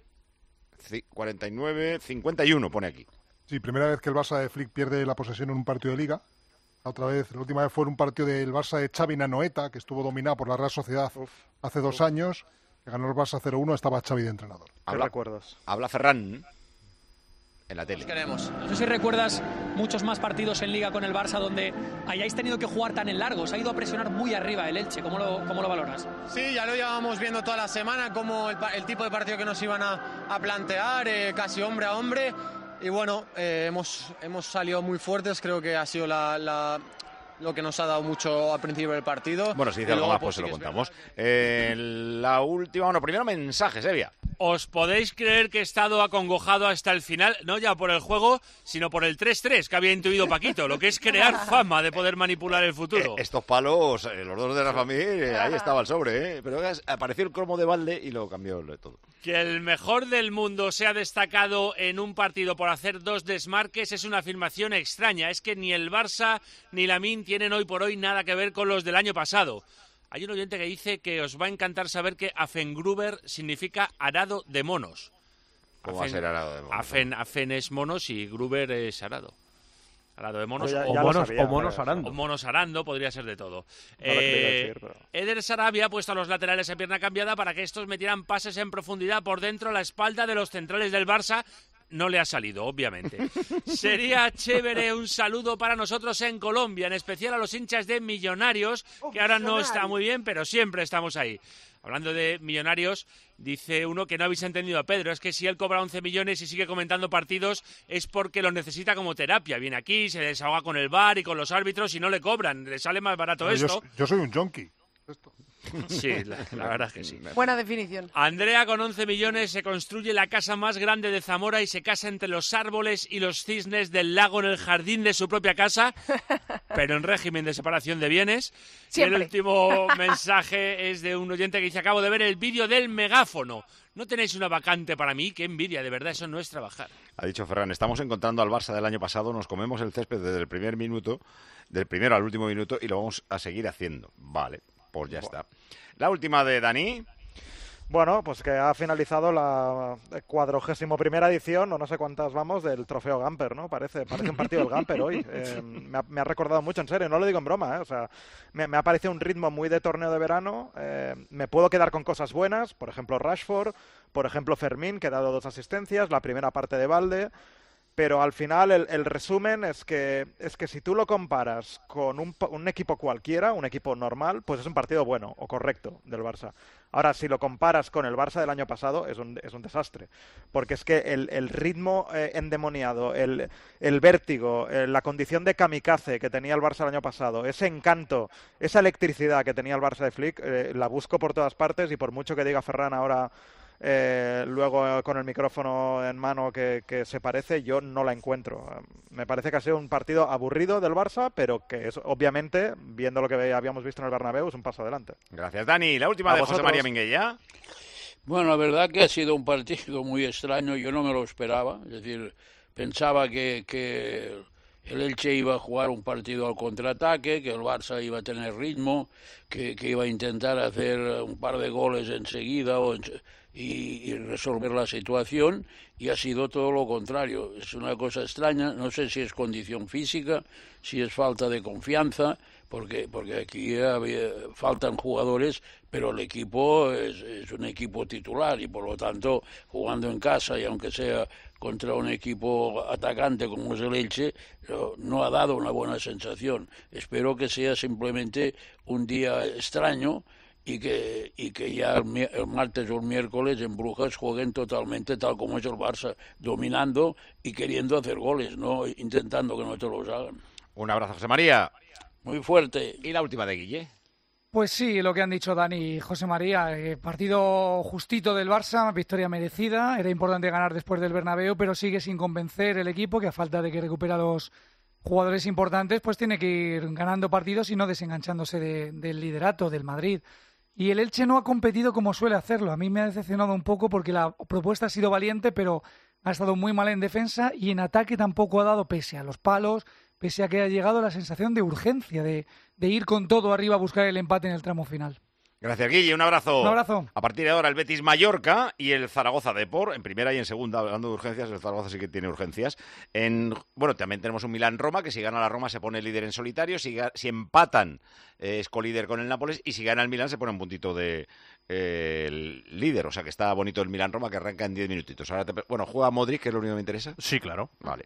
49-51 pone aquí. Sí, primera vez que el Barça de Flick pierde la posesión en un partido de Liga. La última vez fue en un partido del Barça de Xavi Nanoeta, que estuvo dominado por la Real Sociedad hace 2 años, que ganó el Barça 0-1, estaba Xavi de entrenador. Habla Ferran en la tele. Queremos. No sé si recuerdas muchos más partidos en Liga con el Barça donde hayáis tenido que jugar tan en largo. Se ha ido a presionar muy arriba el Elche. ¿Cómo lo valoras? Sí, ya lo llevábamos viendo toda la semana, como el tipo de partido que nos iban a plantear, casi hombre a hombre. Y bueno, hemos salido muy fuertes. Creo que ha sido lo que nos ha dado mucho al principio del partido. Bueno, si dice algo más, pues se lo contamos. La última, primero mensaje, Sevilla. ¿Os podéis creer que he estado acongojado hasta el final? No ya por el juego, sino por el 3-3 que había intuido Paquito, lo que es crear fama de poder manipular el futuro. Estos palos, los dos de Rafa Mir, ahí estaba el sobre, pero apareció el cromo de Valde y lo cambió todo. Que el mejor del mundo sea destacado en un partido por hacer 2 desmarques es una afirmación extraña. Es que ni el Barça ni Lamine tienen hoy por hoy nada que ver con los del año pasado. Hay un oyente que dice que os va a encantar saber que Afengruber significa arado de monos. ¿Cómo va a ser arado de monos? Afen es monos y Gruber es arado. Hablando de monos, o monos arando, podría ser de todo. No lo quería decir, pero... Eder Sarabia ha puesto a los laterales a pierna cambiada para que estos metieran pases en profundidad por dentro a la espalda de los centrales del Barça. No le ha salido, obviamente. Sería chévere un saludo para nosotros en Colombia, en especial a los hinchas de Millonarios, que ahora no está muy bien, pero siempre estamos ahí. Hablando de Millonarios, dice uno que no habéis entendido a Pedro, es que si él cobra 11 millones y sigue comentando partidos es porque lo necesita como terapia. Viene aquí, se desahoga con el VAR y con los árbitros y no le cobran, le sale más barato esto. Yo soy un junkie. Sí, la verdad es que sí. Buena definición. Andrea, con 11 millones, se construye la casa más grande de Zamora y se casa entre los árboles y los cisnes del lago en el jardín de su propia casa, pero en régimen de separación de bienes. Siempre. El último mensaje es de un oyente que dice: acabo de ver el vídeo del megáfono. ¿No tenéis una vacante para mí? Qué envidia, de verdad, eso no es trabajar. Ha dicho Ferran, estamos encontrando al Barça del año pasado, nos comemos el césped desde el primer minuto, del primero al último minuto, y lo vamos a seguir haciendo. Vale. Pues ya está. La última de Dani. Bueno, pues que ha finalizado la 41ª edición, o no sé cuántas vamos, del Trofeo Gamper, ¿no? Parece un partido del Gamper hoy. Me ha recordado mucho, en serio, no lo digo en broma, ¿eh? O sea, me ha parecido un ritmo muy de torneo de verano. Me puedo quedar con cosas buenas, por ejemplo Rashford, por ejemplo Fermín, que ha dado 2 asistencias, la primera parte de Valde. Pero al final el resumen es que si tú lo comparas con un equipo cualquiera, un equipo normal, pues es un partido bueno o correcto del Barça. Ahora, si lo comparas con el Barça del año pasado, es un desastre. Porque es que el ritmo endemoniado, el vértigo, la condición de kamikaze que tenía el Barça el año pasado, ese encanto, esa electricidad que tenía el Barça de Flick, la busco por todas partes, y por mucho que diga Ferran ahora... luego con el micrófono en mano que se parece, yo no la encuentro. Me parece que ha sido un partido aburrido del Barça, pero que es, obviamente, viendo lo que habíamos visto en el Bernabéu, es un paso adelante. Gracias, Dani. La última de José María Minguella. Bueno, la verdad que ha sido un partido muy extraño, yo no me lo esperaba, es decir, pensaba que el Elche iba a jugar un partido al contraataque, que el Barça iba a tener ritmo, que iba a intentar hacer un par de goles enseguida y resolver la situación, y ha sido todo lo contrario. Es una cosa extraña, no sé si es condición física, si es falta de confianza, porque aquí faltan jugadores, pero el equipo es un equipo titular, y por lo tanto, jugando en casa, y aunque sea contra un equipo atacante como es el Elche, no ha dado una buena sensación. Espero que sea simplemente un día extraño, y que ya el martes o el miércoles en Brujas jueguen totalmente tal como es el Barça, dominando y queriendo hacer goles, no intentando que no te los hagan. Un abrazo, José María. Muy fuerte. ¿Y la última de Guille? Pues sí, lo que han dicho Dani y José María, partido justito del Barça, victoria merecida, era importante ganar después del Bernabéu, pero sigue sin convencer el equipo, que a falta de que recupera los jugadores importantes, pues tiene que ir ganando partidos y no desenganchándose del liderato del Madrid. Y el Elche no ha competido como suele hacerlo. A mí me ha decepcionado un poco porque la propuesta ha sido valiente, pero ha estado muy mal en defensa, y en ataque tampoco ha dado, pese a los palos, pese a que ha llegado la sensación de urgencia, de ir con todo arriba a buscar el empate en el tramo final. Gracias, Guille. Un abrazo. Un abrazo. A partir de ahora, el Betis Mallorca y el Zaragoza Depor, en primera y en segunda. Hablando de urgencias, el Zaragoza sí que tiene urgencias. Bueno, también tenemos un Milán-Roma, que si gana la Roma se pone líder en solitario. Si empatan, es colíder con el Nápoles. Y si gana el Milán, se pone un puntito de líder. O sea que está bonito el Milán-Roma, que arranca en 10 minutitos. Ahora ¿juega Modric, que es lo único que me interesa? Sí, claro. Vale.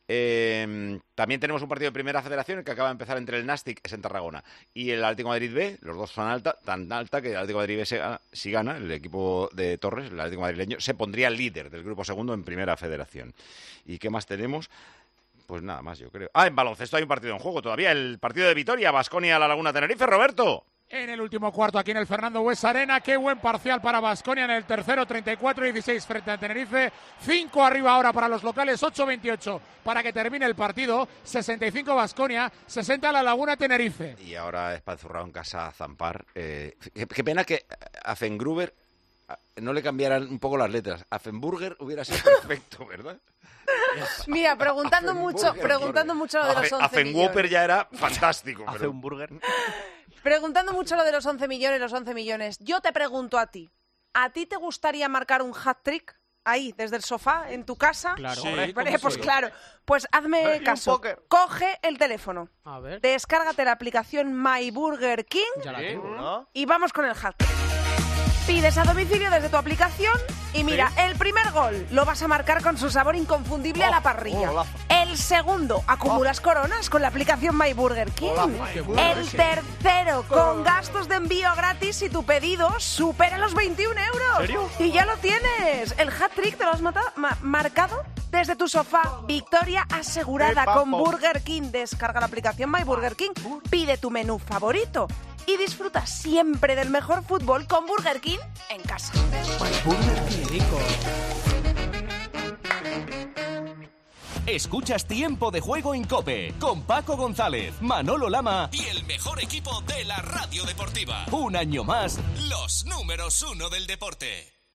También tenemos un partido de Primera Federación que acaba de empezar entre el Nastic, es en Tarragona, y el Atlético de Madrid B. Los dos son tan alta que el Atlético de Madrid B, si gana, el equipo de Torres, el Atlético madrileño, se pondría líder del grupo segundo en Primera Federación. ¿Y qué más tenemos? Pues nada más, yo creo. En baloncesto hay un partido en juego todavía, el partido de Vitoria, Baskonia, La Laguna, Tenerife. Roberto. En el último cuarto, aquí en el Fernando Buesa Arena, qué buen parcial para Baskonia en el tercero, 34-16 frente a Tenerife, 5 arriba ahora para los locales, 8-28 para que termine el partido, 65 Baskonia, 60 La Laguna Tenerife. Y ahora espazurrado en casa a Zampar. Qué pena que a Fengruber no le cambiaran un poco las letras. A Fenburger hubiera sido perfecto, ¿verdad? Mira, preguntando mucho lo de los 11 millones. A Fenwhopper ya era fantástico. Hace un burger. Preguntando mucho lo de los 11 millones, Yo te pregunto a ti te gustaría marcar un hat-trick? ahí, desde el sofá, en tu casa. Claro. Sí, Hombre, pues claro. Pues hazme caso. Coge el teléfono. A ver. Descárgate la aplicación My Burger King. Ya la tengo, ¿no? Y vamos con el hat-trick. Pides a domicilio desde tu aplicación y mira, el primer gol lo vas a marcar con su sabor inconfundible a la parrilla. El segundo, acumulas coronas con la aplicación My Burger King. El tercero, con gastos de envío gratis si tu pedido supera los 21 euros. ¿En serio? Y ya lo tienes. El hat-trick te lo has marcado desde tu sofá. Victoria asegurada con Burger King. Descarga la aplicación My Burger King, pide tu menú favorito y disfruta siempre del mejor fútbol con Burger King en casa. Escuchas Tiempo de Juego en COPE con Paco González, Manolo Lama y el mejor equipo de la radio deportiva. Un año más, los números 1 del deporte.